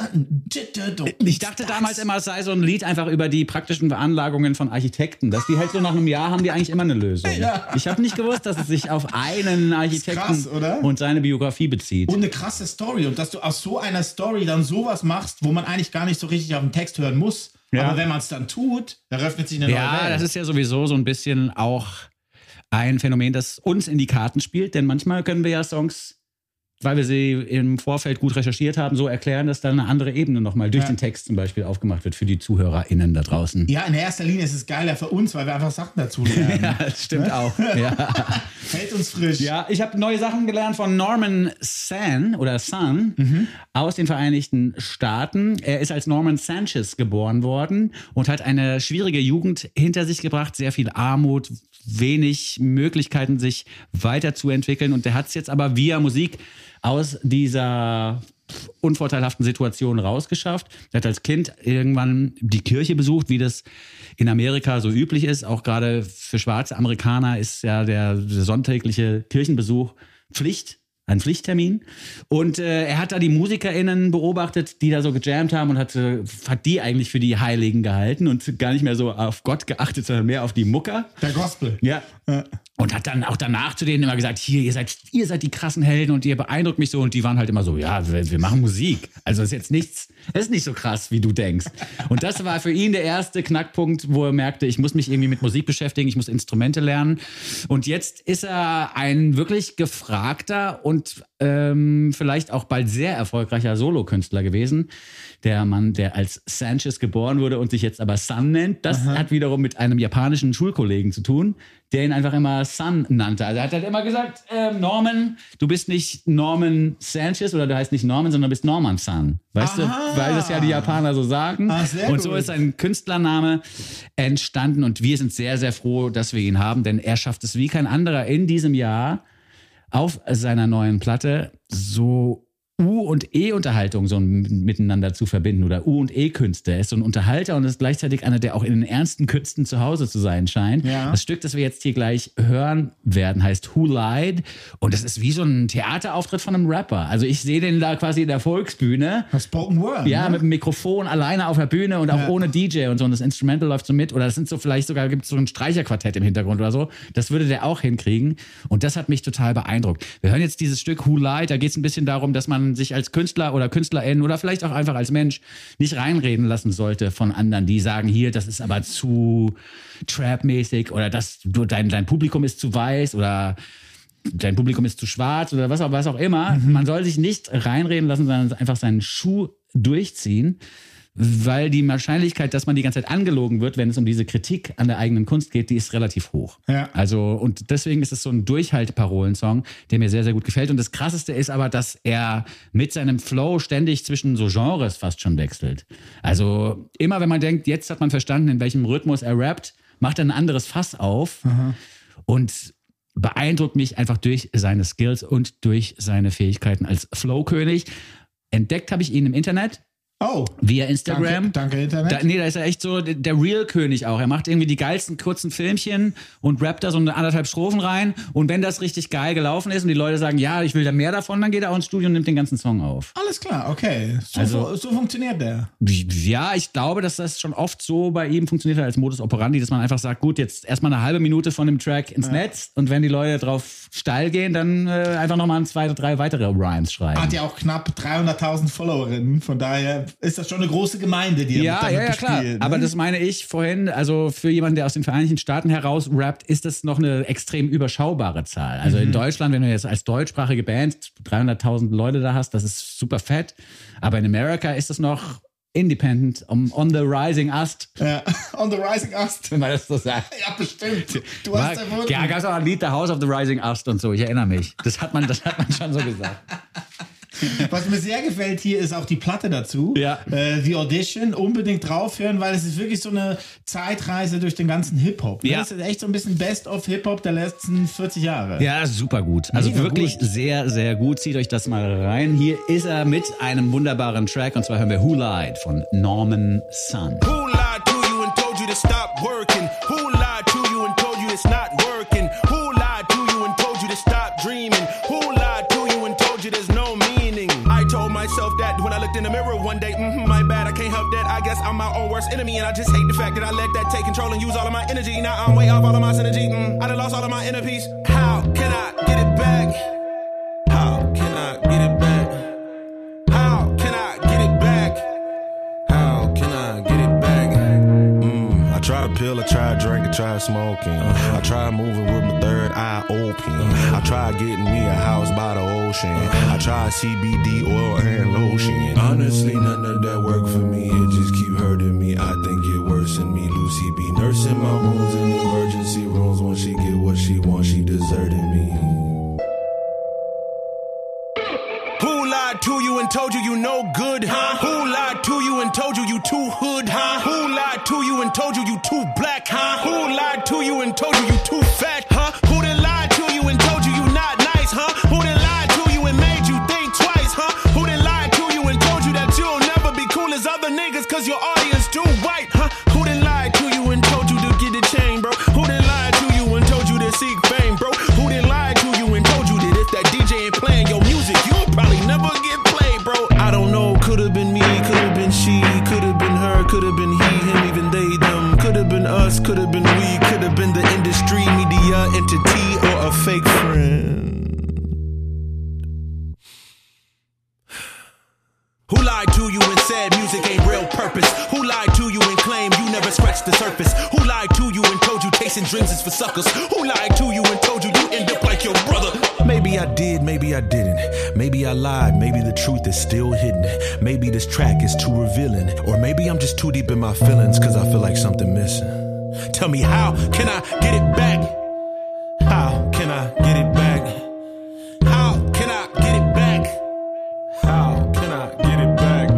Ich dachte damals immer, es sei so ein Lied einfach über die praktischen Veranlagungen von Architekten. Dass die halt so nach einem Jahr haben die eigentlich immer eine Lösung. Ja. Ich habe nicht gewusst, dass es sich auf einen Architekten krass, oder? und seine Biografie bezieht. Und eine krasse Story. Und dass du aus so einer Story dann sowas machst, wo man eigentlich gar nicht so richtig auf den Text hören muss. Ja. Aber wenn man es dann tut, eröffnet sich eine neue Ja, Welt. das ist ja sowieso so ein bisschen auch ein Phänomen, das uns in die Karten spielt. Denn manchmal können wir ja Songs, weil wir sie im Vorfeld gut recherchiert haben, so erklären, dass dann eine andere Ebene nochmal durch den Text zum Beispiel aufgemacht wird für die ZuhörerInnen da draußen. Ja, in erster Linie ist es geiler für uns, weil wir einfach Sachen dazu lernen. Ja, das stimmt auch. Ja. Hält uns frisch. Ja, ich habe neue Sachen gelernt von Norman San aus den Vereinigten Staaten. Er ist als Norman Sanchez geboren worden und hat eine schwierige Jugend hinter sich gebracht, sehr viel Armut, wenig Möglichkeiten, sich weiterzuentwickeln. Und der hat es jetzt aber via Musik aus dieser unvorteilhaften Situation rausgeschafft. Er hat als Kind irgendwann die Kirche besucht, wie das in Amerika so üblich ist. Auch gerade für schwarze Amerikaner ist ja der sonntägliche Kirchenbesuch ein Pflichttermin. Und er hat da die MusikerInnen beobachtet, die da so gejammt haben und hat die eigentlich für die Heiligen gehalten und gar nicht mehr so auf Gott geachtet, sondern mehr auf die Mucker. Der Gospel. Ja. Und hat dann auch danach zu denen immer gesagt, hier, ihr seid die krassen Helden und ihr beeindruckt mich so. Und die waren halt immer so, ja, wir machen Musik. Also ist jetzt nichts, es ist nicht so krass, wie du denkst. Und das war für ihn der erste Knackpunkt, wo er merkte, ich muss mich irgendwie mit Musik beschäftigen, ich muss Instrumente lernen. Und jetzt ist er ein wirklich gefragter und vielleicht auch bald sehr erfolgreicher Solokünstler gewesen. Der Mann, der als Sanchez geboren wurde und sich jetzt aber Sun nennt, das hat wiederum mit einem japanischen Schulkollegen zu tun, der ihn einfach immer Sun nannte. Also er hat halt immer gesagt, Norman, du bist nicht Norman Sanchez oder du heißt nicht Norman, sondern du bist Norman Sun. Weißt du? Weil das ja die Japaner so sagen. Und so ist ein Künstlername entstanden und wir sind sehr, sehr froh, dass wir ihn haben, denn er schafft es wie kein anderer in diesem Jahr auf seiner neuen Platte so U- und E-Unterhaltung so miteinander zu verbinden oder U- und E-Künste. Er ist so ein Unterhalter und ist gleichzeitig einer, der auch in den ernsten Künsten zu Hause zu sein scheint. Ja. Das Stück, das wir jetzt hier gleich hören werden, heißt Who Lied? Und das ist wie so ein Theaterauftritt von einem Rapper. Also ich sehe den da quasi in der Volksbühne. Spoken Word. Ja, ne? mit dem Mikrofon alleine auf der Bühne und auch ohne DJ und so. Und das Instrumental läuft so mit. Oder das sind so vielleicht sogar, gibt es so ein Streicherquartett im Hintergrund oder so. Das würde der auch hinkriegen. Und das hat mich total beeindruckt. Wir hören jetzt dieses Stück Who Lied. Da geht es ein bisschen darum, dass man sich als Künstler oder Künstlerin oder vielleicht auch einfach als Mensch nicht reinreden lassen sollte von anderen, die sagen, hier, das ist aber zu Trap-mäßig oder dein Publikum ist zu weiß oder dein Publikum ist zu schwarz oder was auch immer. Man soll sich nicht reinreden lassen, sondern einfach seinen Schuh durchziehen, weil die Wahrscheinlichkeit, dass man die ganze Zeit angelogen wird, wenn es um diese Kritik an der eigenen Kunst geht, die ist relativ hoch. Ja. Also, und deswegen ist es so ein Durchhalteparolensong, der mir sehr, sehr gut gefällt. Und das Krasseste ist aber, dass er mit seinem Flow ständig zwischen so Genres fast schon wechselt. Also, immer wenn man denkt, jetzt hat man verstanden, in welchem Rhythmus er rappt, macht er ein anderes Fass auf und beeindruckt mich einfach durch seine Skills und durch seine Fähigkeiten als Flow-König. Entdeckt habe ich ihn im Internet. Oh. Via Instagram. Danke Internet. Da ist er echt so der Real-König auch. Er macht irgendwie die geilsten kurzen Filmchen und rappt da so 1,5 Strophen rein. Und wenn das richtig geil gelaufen ist und die Leute sagen, ja, ich will da mehr davon, dann geht er auch ins Studio und nimmt den ganzen Song auf. Alles klar, okay. So funktioniert der. Ja, ich glaube, dass das schon oft so bei ihm funktioniert hat als Modus operandi, dass man einfach sagt, gut, jetzt erstmal eine halbe Minute von dem Track ins Netz und wenn die Leute drauf steil gehen, dann einfach nochmal 2 oder 3 weitere Rhymes schreiben. Hat ja auch knapp 300.000 Followerinnen, von daher ist das schon eine große Gemeinde, die er damit bespielt. Klar. Ne? Aber das meine ich vorhin, also für jemanden, der aus den Vereinigten Staaten heraus rappt, ist das noch eine extrem überschaubare Zahl. Also in Deutschland, wenn du jetzt als deutschsprachige Band 300.000 Leute da hast, das ist super fett. Aber in Amerika ist das noch independent, on the rising ast. Ja, on the rising ast. Wenn man das so sagt. Ja, bestimmt. Du hast erfunden. Ja, gab es auch ein Lied, The House of the Rising Ast und so, ich erinnere mich. Das hat man schon so gesagt. Was mir sehr gefällt hier ist auch die Platte dazu. Ja. The Audition, unbedingt draufhören, weil es ist wirklich so eine Zeitreise durch den ganzen Hip-Hop. Ne? Ja. Das ist echt so ein bisschen Best-of-Hip-Hop der letzten 40 Jahre. Ja, super gut. Also Mega wirklich gut. sehr, sehr gut. Zieht euch das mal rein. Hier ist er mit einem wunderbaren Track und zwar hören wir Who Lied von Norman Sun. Who lied to you and told you to stop working? Who lied to you and told you it's not working? Who lied to you and told you to stop dreaming? Who lied to you and told you there's no meaning? I told myself that when I looked in the mirror one day, my bad, I can't help that. I guess I'm my own worst enemy and I just hate the fact that I let that take control and use all of my energy. Now I'm way off all of my synergy. I done lost all of my inner peace. How can I get it back? How can I get it back? How can I get it back? How can I get it back? I tried pill, I tried drinking, tried smoking. I tried moving with my third eye open. I tried getting me a house by the ocean. I tried CBD oil and lotion. Honestly, none of that worked for me. It just keep hurting me. I think it worsened me. Lucy be nursing my wounds in emergency rooms. When she get what she wants, she deserted me. Who lied to you and told you you no good? Who lied to you and told you you too hood? Who lied to you and told you you too black? Who lied to you and told you you too fat? Who done lied to you and told you you not nice? Who done lied to you and made you think twice? Who done lied to you and told you that you'll never be cool as other niggas cause your audience too white? Who done lied to you and told you to get a chain, bro? Who done lied to you and told you to seek fame, bro? Who done lied to you and told you that if that DJ ain't playing your music, you'll probably never get played, bro? I don't know, could've been me, could've been she, could've been her, could've been he, him, even they, them. Could've been us, could've been we, could've been the industry, media, entity, or a fake friend. Who lied to you and said music ain't real purpose? Who lied to you and claimed you never scratched the surface? Who lied to you and told you tasting drinks is for suckers? Who lied to you and told you you end up like your brother? Maybe I did, maybe I didn't. Maybe I lied, maybe the truth is still hidden. Maybe this track is too revealing. Or maybe I'm just too deep in my feelings cause I feel like something missing. Tell me, how can I get it back? How can I get it back? How can I get it back? How can I get it back?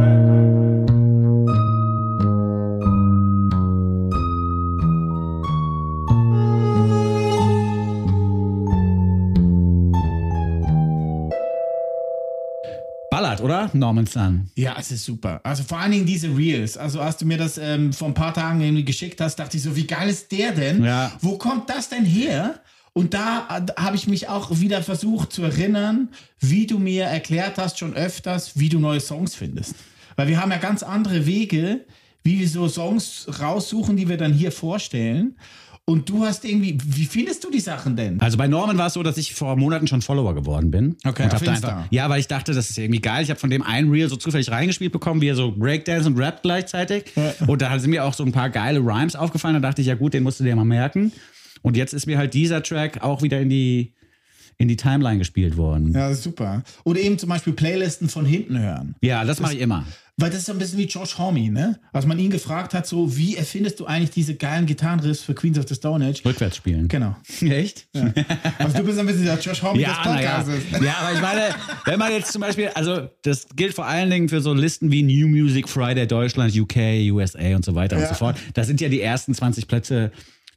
Start, oder? Norman Sun. Ja, es ist super. Also vor allen Dingen diese Reels. Also als du mir das vor ein paar Tagen irgendwie geschickt hast, dachte ich so, wie geil ist der denn? Ja. Wo kommt das denn her? Und da habe ich mich auch wieder versucht zu erinnern, wie du mir erklärt hast schon öfters, wie du neue Songs findest. Weil wir haben ja ganz andere Wege, wie wir so Songs raussuchen, die wir dann hier vorstellen. Und du hast irgendwie, wie findest du die Sachen denn? Also bei Norman war es so, dass ich vor Monaten schon Follower geworden bin. Okay, und auf hab da Insta. einfach, ja, weil ich dachte, das ist irgendwie geil. Ich habe von dem einen Reel so zufällig reingespielt bekommen, wie er so Breakdance und Rap gleichzeitig. Ja. Und da sind mir auch so ein paar geile Rhymes aufgefallen. Da dachte ich, ja gut, den musst du dir mal merken. Und jetzt ist mir halt dieser Track auch wieder in die Timeline gespielt worden. Ja, super. Oder eben zum Beispiel Playlisten von hinten hören. Ja, das mache ich immer. Weil das ist so ein bisschen wie Josh Homme, ne? Als man ihn gefragt hat, so, wie erfindest du eigentlich diese geilen Gitarrenriffs für Queens of the Stone Age? Rückwärts spielen. Genau. Echt? Ja. Also du bist ein bisschen der Josh Homme des Podcasts. Ja, aber ich meine, wenn man jetzt zum Beispiel, also das gilt vor allen Dingen für so Listen wie New Music Friday Deutschland, UK, USA und so weiter und so fort. Da sind ja die ersten 20 Plätze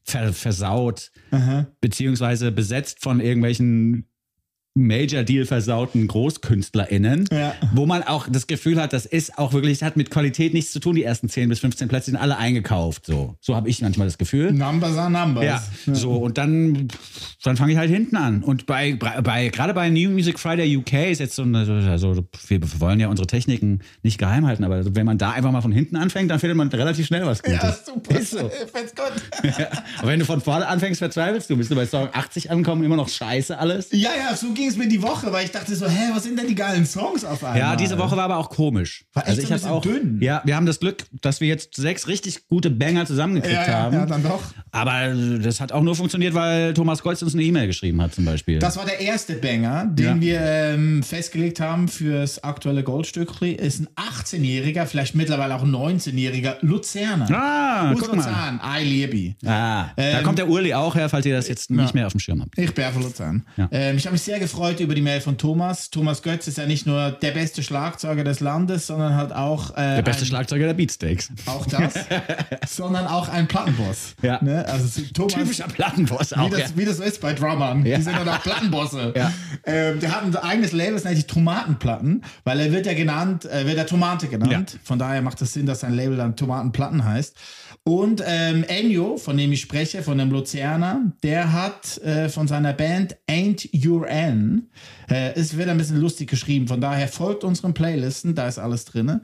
versaut, beziehungsweise besetzt von irgendwelchen Major-Deal versauten GroßkünstlerInnen, wo man auch das Gefühl hat, das ist auch wirklich, hat mit Qualität nichts zu tun, die ersten 10 bis 15 Plätze sind alle eingekauft. So habe ich manchmal das Gefühl. Numbers are numbers. Ja. So, und dann fange ich halt hinten an. Und gerade bei New Music Friday UK ist jetzt so, also wir wollen ja unsere Techniken nicht geheim halten, aber wenn man da einfach mal von hinten anfängt, dann findet man relativ schnell was Gutes. Ja, super. Ist so. Ich find's gut. Ja. Aber wenn du von vorne anfängst, verzweifelst du. Bist du bei Song 80 angekommen, immer noch scheiße alles? Ja, so ging es mir die Woche, weil ich dachte so, was sind denn die geilen Songs auf einmal? Ja, diese Woche war aber auch komisch. War echt so ein bisschen dünn. Ja, wir haben das Glück, dass wir jetzt 6 richtig gute Banger zusammengekriegt haben. Ja, dann doch. Aber das hat auch nur funktioniert, weil Thomas Goltz uns eine E-Mail geschrieben hat zum Beispiel. Das war der erste Banger, den wir festgelegt haben fürs aktuelle Goldstückli. Ist ein 18-Jähriger, vielleicht mittlerweile auch ein 19-Jähriger Luzerner. Aus Luzern, I liebe. Da kommt der Urli auch her, falls ihr das jetzt nicht mehr auf dem Schirm habt. Ich bin von Luzern. Ja. Ich habe mich sehr gefreut über die Mail von Thomas. Thomas Götz ist ja nicht nur der beste Schlagzeuger des Landes, sondern halt auch der beste Schlagzeuger der Beatsteaks. Auch das. Sondern auch ein Plattenboss. Ja. Ne? Also Thomas, typischer Plattenboss auch. Wie das ist bei Drummern. Die sind dann auch Plattenbosse. Ja. Der hat ein eigenes Label, das nennt sich Tomatenplatten, weil er wird der Tomate genannt. Ja. Von daher macht es Sinn, dass sein Label dann Tomatenplatten heißt. Und Ennio, von dem ich spreche, von dem Luzerner, der hat von seiner Band Ain't Your N, es wird ein bisschen lustig geschrieben, von daher folgt unseren Playlisten, da ist alles drin,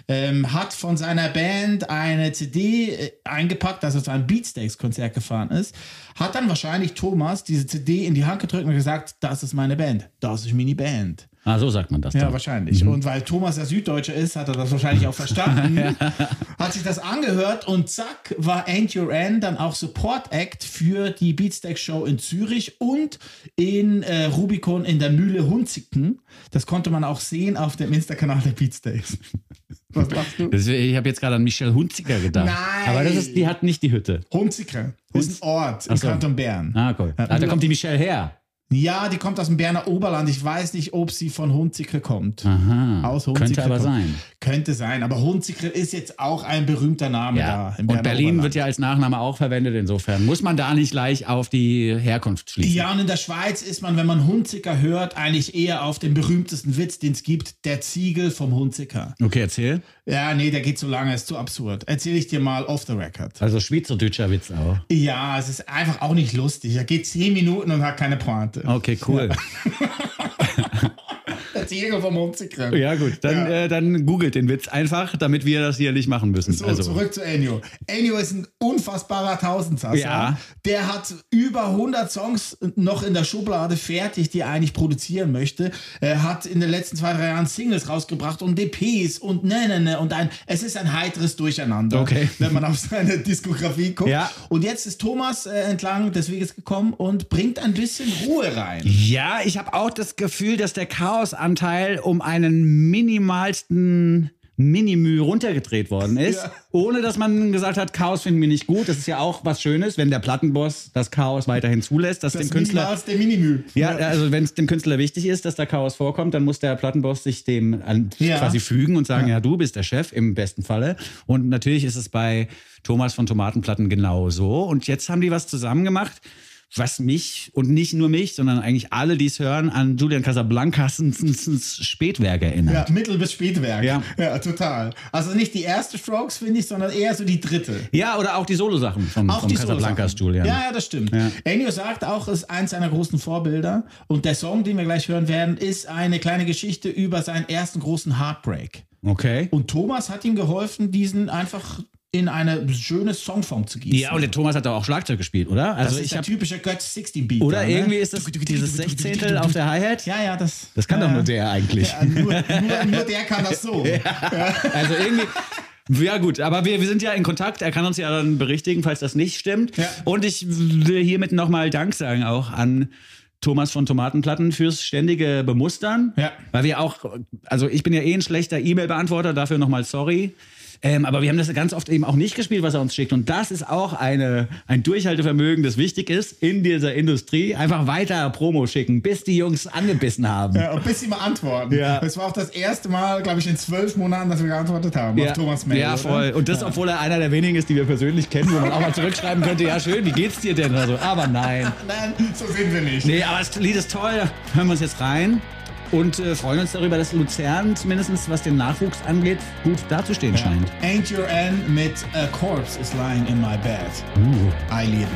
hat von seiner Band eine CD eingepackt, dass er zu einem Beatsteaks-Konzert gefahren ist, hat dann wahrscheinlich Thomas diese CD in die Hand gedrückt und gesagt, das ist meine Band, das ist meine Band. Ah, so sagt man das. Ja, dann. wahrscheinlich. Und weil Thomas ja Süddeutscher ist, hat er das wahrscheinlich auch verstanden. Hat sich das angehört und zack, war Ain't Your N dann auch Support Act für die Beatsteaks Show in Zürich und in Rubicon in der Mühle Hunziken. Das konnte man auch sehen auf dem Insta-Kanal der Beatsteaks. Was machst du? Ich habe jetzt gerade an Michelle Hunziker gedacht. Nein. Aber die hat nicht die Hütte. Hunziker ist ein Ort im Kanton Bern. Ah, cool. Da kommt die Michelle her. Ja, die kommt aus dem Berner Oberland. Ich weiß nicht, ob sie von Hunziker kommt. Aha. Aus Hunziker könnte aber sein. Könnte sein, aber Hunziker ist jetzt auch ein berühmter Name da. Im und Berlin Oberland. wird ja als Nachname auch verwendet. Insofern muss man da nicht gleich auf die Herkunft schließen. Ja, und in der Schweiz ist man, wenn man Hunziker hört, eigentlich eher auf den berühmtesten Witz, den es gibt, der Ziegel vom Hunziker. Okay, erzähl. Ja, nee, der geht so lange, ist zu absurd. Erzähl ich dir mal off the record. Also schweizerdeutscher Witz auch. Ja, es ist einfach auch nicht lustig. Er geht 10 Minuten und hat keine Pointe. Okay, cool. Ja. Der Ziegel vom Hunziker. Ja gut, dann googelt den Witz einfach, damit wir das hier nicht machen müssen. So, zurück zu Ennio. Ennio ist ein unfassbarer Tausendsasser. Ja. Der hat über 100 Songs noch in der Schublade fertig, die er eigentlich produzieren möchte. Er hat in den letzten 2-3 Jahren Singles rausgebracht und DPs und und es ist ein heiteres Durcheinander, wenn man auf seine Diskografie guckt. Ja. Und jetzt ist Thomas entlang des Weges gekommen und bringt ein bisschen Ruhe rein. Ja, ich habe auch das Gefühl, dass der Chaosanteil um einen minimalsten Minimü runtergedreht worden ist, ohne dass man gesagt hat, Chaos finden wir nicht gut. Das ist ja auch was Schönes, wenn der Plattenboss das Chaos weiterhin zulässt, dass dem Künstler der Minimü. Ja, also wenn es dem Künstler wichtig ist, dass da Chaos vorkommt, dann muss der Plattenboss sich dem quasi fügen und sagen, ja, du bist der Chef im besten Falle. Und natürlich ist es bei Thomas von Tomatenplatten genauso. Und jetzt haben die was zusammen gemacht, was mich und nicht nur mich, sondern eigentlich alle, die es hören, an Julian Casablancas Spätwerk erinnert. Ja, Mittel- bis Spätwerk. Ja. Ja, total. Also nicht die erste Strokes, finde ich, sondern eher so die dritte. Ja, oder auch die Solosachen vom Casablancas Julian. Ja, das stimmt. Ja. Ennio sagt auch, es ist eins seiner großen Vorbilder. Und der Song, den wir gleich hören werden, ist eine kleine Geschichte über seinen ersten großen Heartbreak. Okay. Und Thomas hat ihm geholfen, diesen einfach in eine schöne Songform zu gießen. Ja, und der Thomas hat da auch Schlagzeug gespielt, oder? Also das ist der typische Götz 16-Beat. Oder da, irgendwie ist das dieses Sechzehntel auf der Hi-Hat? Ja, das kann doch nur der eigentlich. Ja, nur der kann das so. Ja. Also irgendwie... Ja gut, aber wir sind ja in Kontakt. Er kann uns ja dann berichtigen, falls das nicht stimmt. Ja. Und ich will hiermit nochmal Dank sagen auch an Thomas von Tomatenplatten fürs ständige Bemustern. Ja. Weil wir auch, also ich bin ja ein schlechter E-Mail-Beantworter, dafür nochmal sorry. Aber wir haben das ganz oft eben auch nicht gespielt, was er uns schickt. Und das ist auch ein Durchhaltevermögen, das wichtig ist in dieser Industrie. Einfach weiter Promo schicken, bis die Jungs angebissen haben. Ja, und bis sie mal antworten. Ja. Das war auch das erste Mal, glaube ich, in 12 Monaten, dass wir geantwortet haben auf Thomas Mail. Ja, voll. Und das, obwohl er einer der wenigen ist, die wir persönlich kennen, wo man auch mal zurückschreiben könnte, ja schön, wie geht's dir denn? Oder so. Aber nein. Nein, so sind wir nicht. Nee, aber das Lied ist toll. Hören wir uns jetzt rein. Und freuen uns darüber, dass Luzern, zumindest was den Nachwuchs angeht, gut dazustehen scheint. Ain't Your End mit A Corpse is Lying in My Bed. I liebe.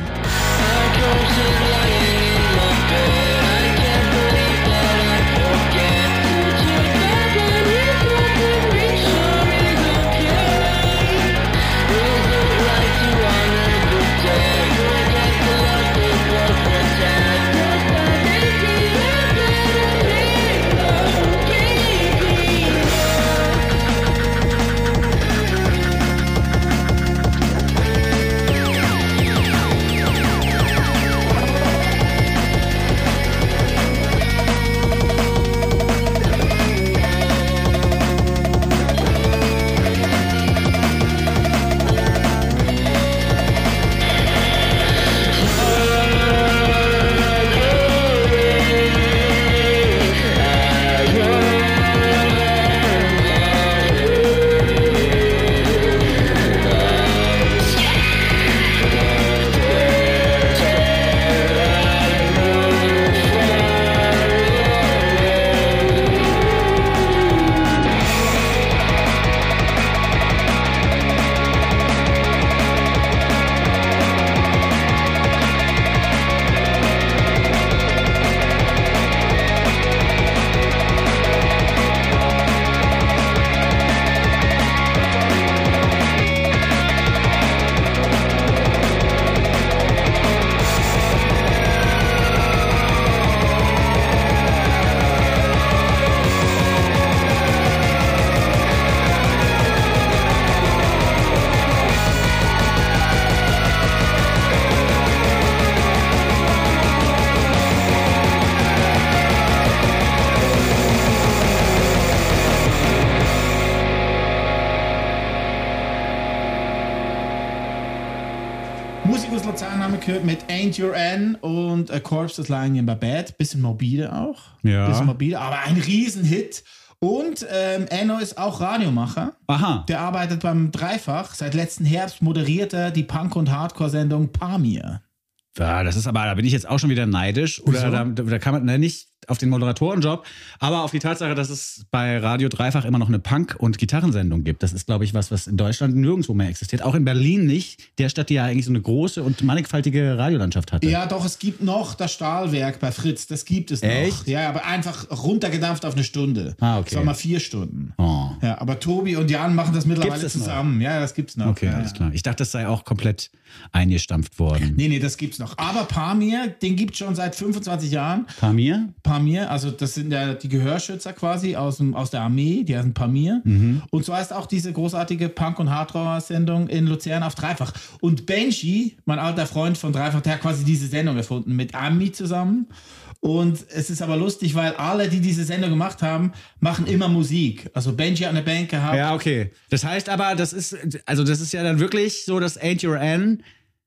Musikus Luzern haben wir gehört mit Ain't Your End und A Corpse is Lying in My Bed. Bisschen morbide auch. Ja. Bisschen morbide, aber ein Riesenhit. Und Enno ist auch Radiomacher. Aha. Der arbeitet beim Dreifach. Seit letzten Herbst moderiert er die Punk- und Hardcore-Sendung Pamir. Ja, das ist aber, da bin ich jetzt auch schon wieder neidisch. Oder da kann man nicht auf den Moderatorenjob, aber auf die Tatsache, dass es bei Radio Dreifach immer noch eine Punk- und Gitarrensendung gibt. Das ist, glaube ich, was in Deutschland nirgendwo mehr existiert. Auch in Berlin nicht. Der Stadt, die ja eigentlich so eine große und mannigfaltige Radiolandschaft hatte. Ja, doch, es gibt noch das Stahlwerk bei Fritz. Das gibt es noch. Echt? Ja, aber einfach runtergedampft auf eine Stunde. Ah, okay. Sagen wir mal 4 Stunden. Oh. Ja, aber Tobi und Jan machen das mittlerweile Gibt's das zusammen. noch? Ja, das gibt's noch. Okay, ja, alles klar. Ich dachte, das sei auch komplett eingestampft worden. Nee, das gibt's noch. Aber Pamir, den gibt's schon seit 25 Jahren. Pamir? Pamir, also das sind ja die Gehörschützer quasi aus der Armee, die heißen Pamir. Mhm. Und so heißt auch diese großartige Punk- und Hardcore-Sendung in Luzern auf Dreifach. Und Benji, mein alter Freund von Dreifach, der hat quasi diese Sendung erfunden mit Ami zusammen. Und es ist aber lustig, weil alle, die diese Sendung gemacht haben, machen immer Musik. Also Benji hat eine Band gehabt. Ja, okay. Das heißt aber, das ist ja dann wirklich so, dass Ain't Your End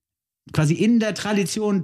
quasi in der Tradition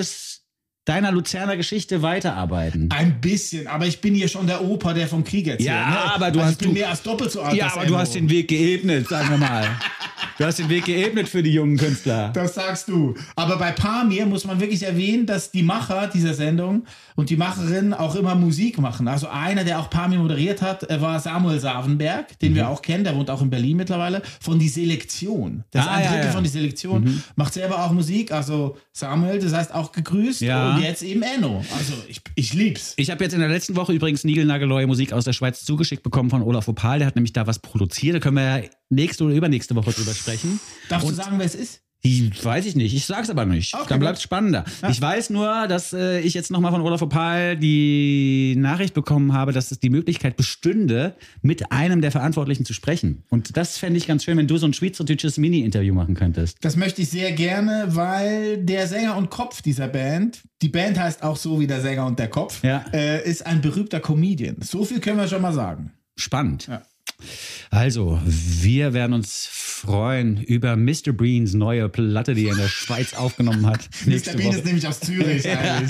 deiner Luzerner Geschichte weiterarbeiten. Ein bisschen, aber ich bin hier schon der Opa, der vom Krieg erzählt. Ja, ne? aber ich bin mehr als doppelt so alt. Ja, aber du hast den Weg geebnet, sagen wir mal. Du hast den Weg geebnet für die jungen Künstler. Das sagst du. Aber bei Pamir muss man wirklich erwähnen, dass die Macher dieser Sendung und die Macherinnen auch immer Musik machen. Also einer, der auch Pamir moderiert hat, war Samuel Savenberg, den wir auch kennen, der wohnt auch in Berlin mittlerweile, von Die Selektion. Das ist ein Drittel von Die Selektion. Macht selber auch Musik. Also Samuel, das heißt auch gegrüßt. Ja. Und jetzt eben Enno. Also ich lieb's. Ich habe jetzt in der letzten Woche übrigens niegelnagelneue Musik aus der Schweiz zugeschickt bekommen von Olaf Opal. Der hat nämlich da was produziert. Da können wir ja nächste oder übernächste Woche drüber sprechen. Darfst du sagen, wer es ist? Weiß ich nicht. Ich sag's aber nicht. Okay, Dann bleibt es spannender. Ja. Ich weiß nur, dass ich jetzt nochmal von Olaf Opal die Nachricht bekommen habe, dass es die Möglichkeit bestünde, mit einem der Verantwortlichen zu sprechen. Und das fände ich ganz schön, wenn du so ein schweizerdeutsches Mini-Interview machen könntest. Das möchte ich sehr gerne, weil der Sänger und Kopf dieser Band, die Band heißt auch so wie der Sänger und der Kopf, ist ein berühmter Comedian. So viel können wir schon mal sagen. Spannend. Ja. Also, wir werden uns freuen über Mr. Beans neue Platte, die er in der Schweiz aufgenommen hat. Mr. Bean ist nämlich aus Zürich eigentlich.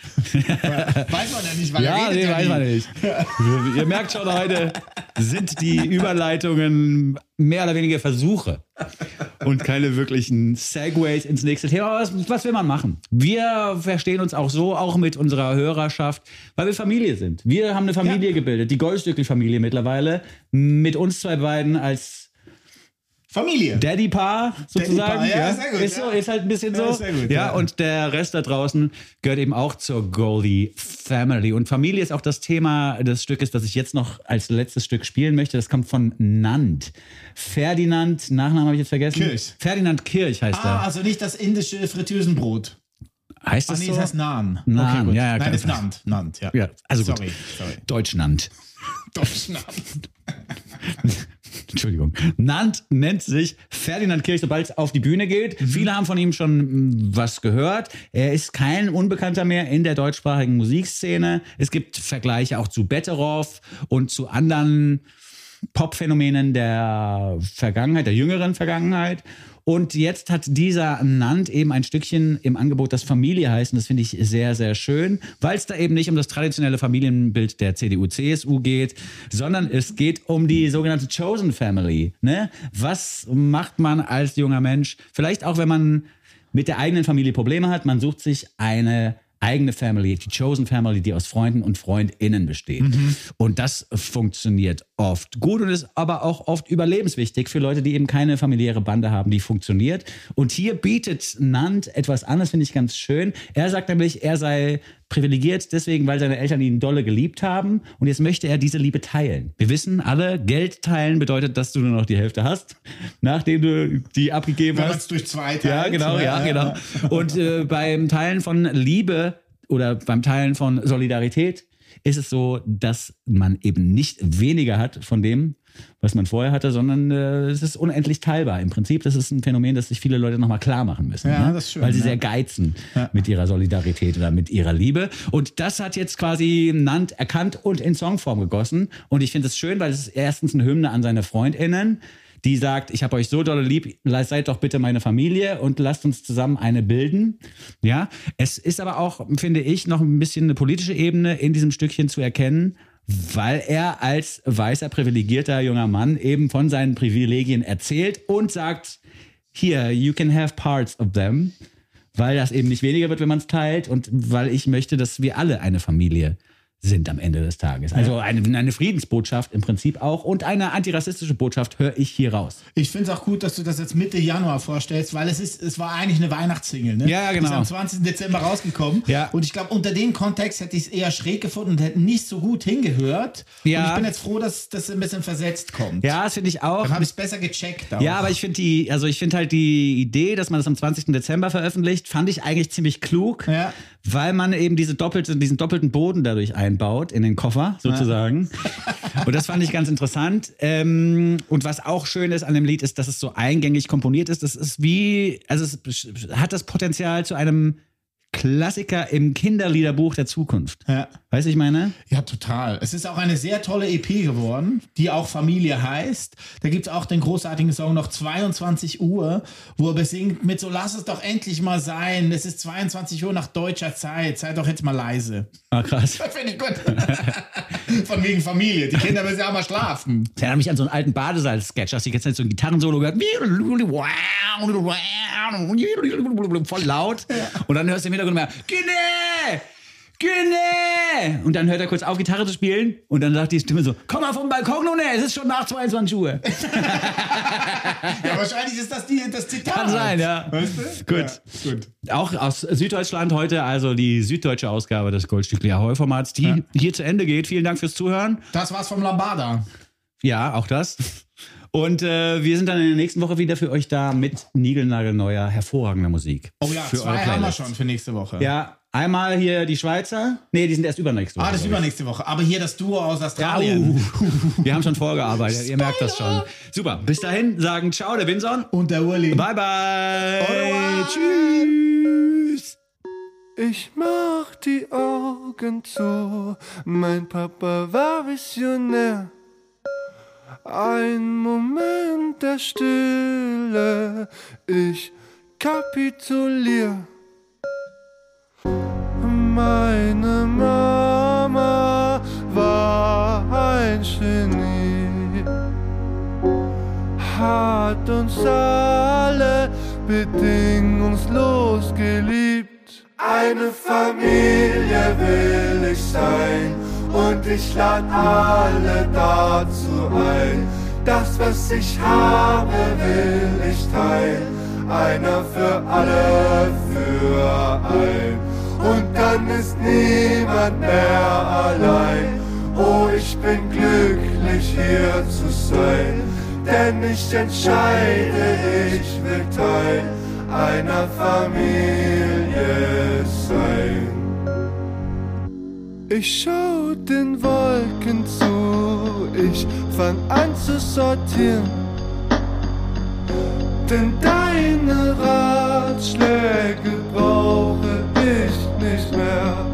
Weiß man ja nicht, weil er redet weiß man nicht. Ihr merkt schon, heute sind die Überleitungen mehr oder weniger Versuche und keine wirklichen Segways ins nächste Thema. Aber was will man machen? Wir verstehen uns auch so, auch mit unserer Hörerschaft, weil wir Familie sind. Wir haben eine Familie gebildet, die Goldstückli-Familie mittlerweile, mit uns zwei beiden als Familie. Daddy-Paar sozusagen. Daddy-Paar, ja, sehr gut. Ist, so, ist halt ein bisschen so. Sehr gut, ja, und der Rest da draußen gehört eben auch zur Goldie Family. Und Familie ist auch das Thema des Stückes, das ich jetzt noch als letztes Stück spielen möchte. Das kommt von Nant. Ferdinand, Nachnamen habe ich jetzt vergessen. Kirch. Ferdinand Kirch heißt er. Also nicht das indische Fritteusenbrot. Heißt das nee, so? das heißt Naan. Naan, okay, gut. ja, Nein, das ist Nant. Nant, ja. Ja, also sorry. gut. Deutsch Nant. Deutsch Nant. Entschuldigung. Nant nennt sich Ferdinand Kirch, sobald es auf die Bühne geht. Viele haben von ihm schon was gehört. Er ist kein Unbekannter mehr in der deutschsprachigen Musikszene. Es gibt Vergleiche auch zu Betteroff und zu anderen Popphänomenen der Vergangenheit, der jüngeren Vergangenheit. Und jetzt hat dieser Nant eben ein Stückchen im Angebot, das Familie heißt. Und das finde ich sehr, sehr schön, weil es da eben nicht um das traditionelle Familienbild der CDU-CSU geht, sondern es geht um die sogenannte Chosen Family. Ne? Was macht man als junger Mensch? Vielleicht auch, wenn man mit der eigenen Familie Probleme hat. Man sucht sich eine eigene Family, die Chosen Family, die aus Freunden und FreundInnen besteht. Und das funktioniert oft gut und ist aber auch oft überlebenswichtig für Leute, die eben keine familiäre Bande haben, die funktioniert. Und hier bietet Nant etwas an, das finde ich ganz schön. Er sagt nämlich, er sei privilegiert deswegen, weil seine Eltern ihn dolle geliebt haben und jetzt möchte er diese Liebe teilen. Wir wissen alle, Geld teilen bedeutet, dass du nur noch die Hälfte hast, nachdem du die abgegeben hast. Wenn man es durch zwei teilt. Ja, genau, genau. Und beim Teilen von Liebe oder beim Teilen von Solidarität ist es so, dass man eben nicht weniger hat von dem, was man vorher hatte, sondern es ist unendlich teilbar. Im Prinzip, das ist ein Phänomen, das sich viele Leute nochmal klar machen müssen. Ja, ne? das ist schön, weil sie sehr geizen mit ihrer Solidarität oder mit ihrer Liebe. Und das hat jetzt quasi Nant erkannt und in Songform gegossen. Und ich finde es schön, weil es ist erstens eine Hymne an seine FreundInnen, die sagt, ich habe euch so dolle lieb, seid doch bitte meine Familie und lasst uns zusammen eine bilden. Ja, es ist aber auch, finde ich, noch ein bisschen eine politische Ebene in diesem Stückchen zu erkennen, weil er als weißer, privilegierter junger Mann eben von seinen Privilegien erzählt und sagt, here, you can have parts of them, weil das eben nicht weniger wird, wenn man es teilt und weil ich möchte, dass wir alle eine Familie sind am Ende des Tages. Also eine Friedensbotschaft im Prinzip auch und eine antirassistische Botschaft höre ich hier raus. Ich finde es auch gut, dass du das jetzt Mitte Januar vorstellst, weil es war eigentlich eine Weihnachtssingle. Ne? Ja, genau. Die ist am 20. Dezember rausgekommen. Ja. Und ich glaube, unter dem Kontext hätte ich es eher schräg gefunden und hätte nicht so gut hingehört. Ja. Und ich bin jetzt froh, dass das ein bisschen versetzt kommt. Ja, das finde ich auch. Dann habe ich es besser gecheckt. Auch. Ja, aber ich finde halt die Idee, dass man das am 20. Dezember veröffentlicht, fand ich eigentlich ziemlich klug, weil man eben diesen doppelten Boden dadurch einbaut in den Koffer sozusagen. Ja. Und das fand ich ganz interessant. Und was auch schön ist an dem Lied, ist, dass es so eingängig komponiert ist. Das ist es hat das Potenzial zu einem Klassiker im Kinderliederbuch der Zukunft. Ja. Weißt du, ich meine? Ja, total. Es ist auch eine sehr tolle EP geworden, die auch Familie heißt. Da gibt es auch den großartigen Song noch 22 Uhr, wo er besingt mit so, lass es doch endlich mal sein. Es ist 22 Uhr nach deutscher Zeit. Sei doch jetzt mal leise. Ah, krass. Das finde ich gut. von wegen Familie. Die Kinder müssen ja auch mal schlafen. Ich erinnere mich an so einen alten Badesalz-Sketch. Hast du jetzt so ein Gitarrensolo gehört? Voll laut. Und dann hörst du im Hintergrund mehr, Güne! Und dann hört er kurz auf, Gitarre zu spielen. Und dann sagt die Stimme so, komm mal vom Balkon, Nune, es ist schon nach 22 Uhr. Ja, wahrscheinlich ist das Zitat. Kann sein, ja. Weißt du? Gut. Ja, gut. Auch aus Süddeutschland heute, also die süddeutsche Ausgabe des Goldstückli Ahoi-Formats, die hier zu Ende geht. Vielen Dank fürs Zuhören. Das war's vom Lambada. Ja, auch das. Und wir sind dann in der nächsten Woche wieder für euch da mit niegelnagelneuer, hervorragender Musik. Oh ja, für 2 haben wir schon für nächste Woche. Ja, einmal hier die Schweizer. Nee, die sind erst übernächste Woche. Das ist übernächste Woche. Aber hier das Duo aus Australien. Ja, wir haben schon vorgearbeitet, ihr merkt das schon. Super, bis dahin sagen ciao, der Vinson. Und der Uli. Bye, bye. Tschüss. Ich mach die Augen zu. Mein Papa war Visionär. Ein Moment der Stille, ich kapitulier. Meine Mama war ein Genie, hat uns alle bedingungslos geliebt. Eine Familie will ich sein. Und ich lade alle dazu ein. Das, was ich habe, will ich teilen. Einer für alle, für ein. Und dann ist niemand mehr allein. Oh, ich bin glücklich hier zu sein. Denn ich entscheide, ich will Teil einer Familie sein. Ich schau den Wolken zu, ich fang an zu sortieren. Denn deine Ratschläge brauche ich nicht mehr.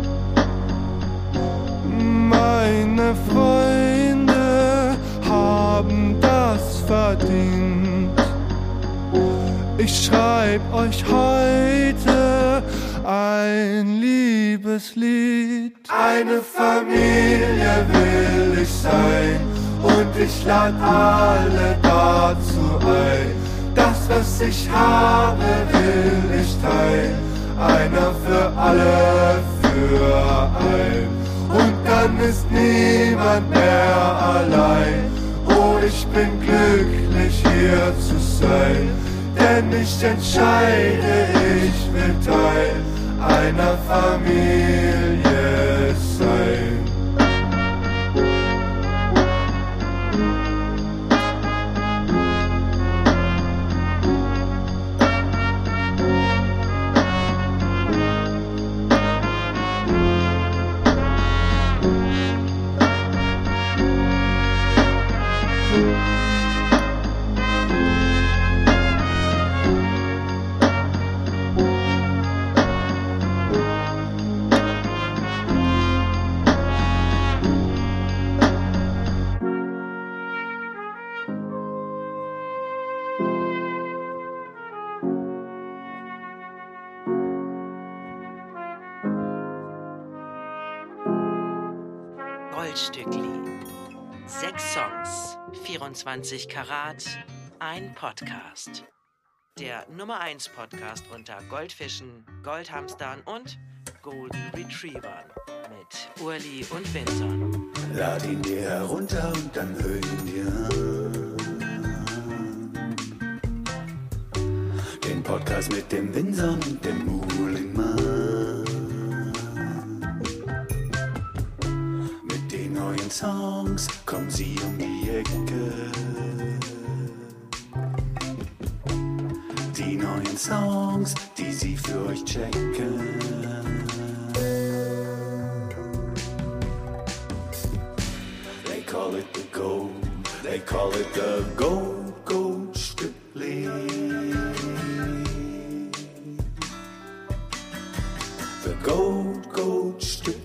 Meine Freunde haben das verdient. Ich schreib euch heute ein Liebeslied. Eine Familie will ich sein und ich lade alle dazu ein. Das, was ich habe, will ich teilen. Einer für alle, für ein. Und dann ist niemand mehr allein. Oh, ich bin glücklich hier zu sein. Denn ich entscheide, ich will Teil einer Familie sein. Goldstückli. 6 Songs, 24 Karat, ein Podcast. Der Nummer 1 Podcast unter Goldfischen, Goldhamstern und Golden Retrievern. Mit Urli und Vinson. Lad ihn dir herunter und dann hör ihn dir an. Den Podcast mit dem Vinson und dem Muhlingmann. Mit den neuen Songs kommen sie um die Ecke. Die neuen Songs, die sie für euch checken. They call it the gold, they call it the Goldstückli. The Goldstückli.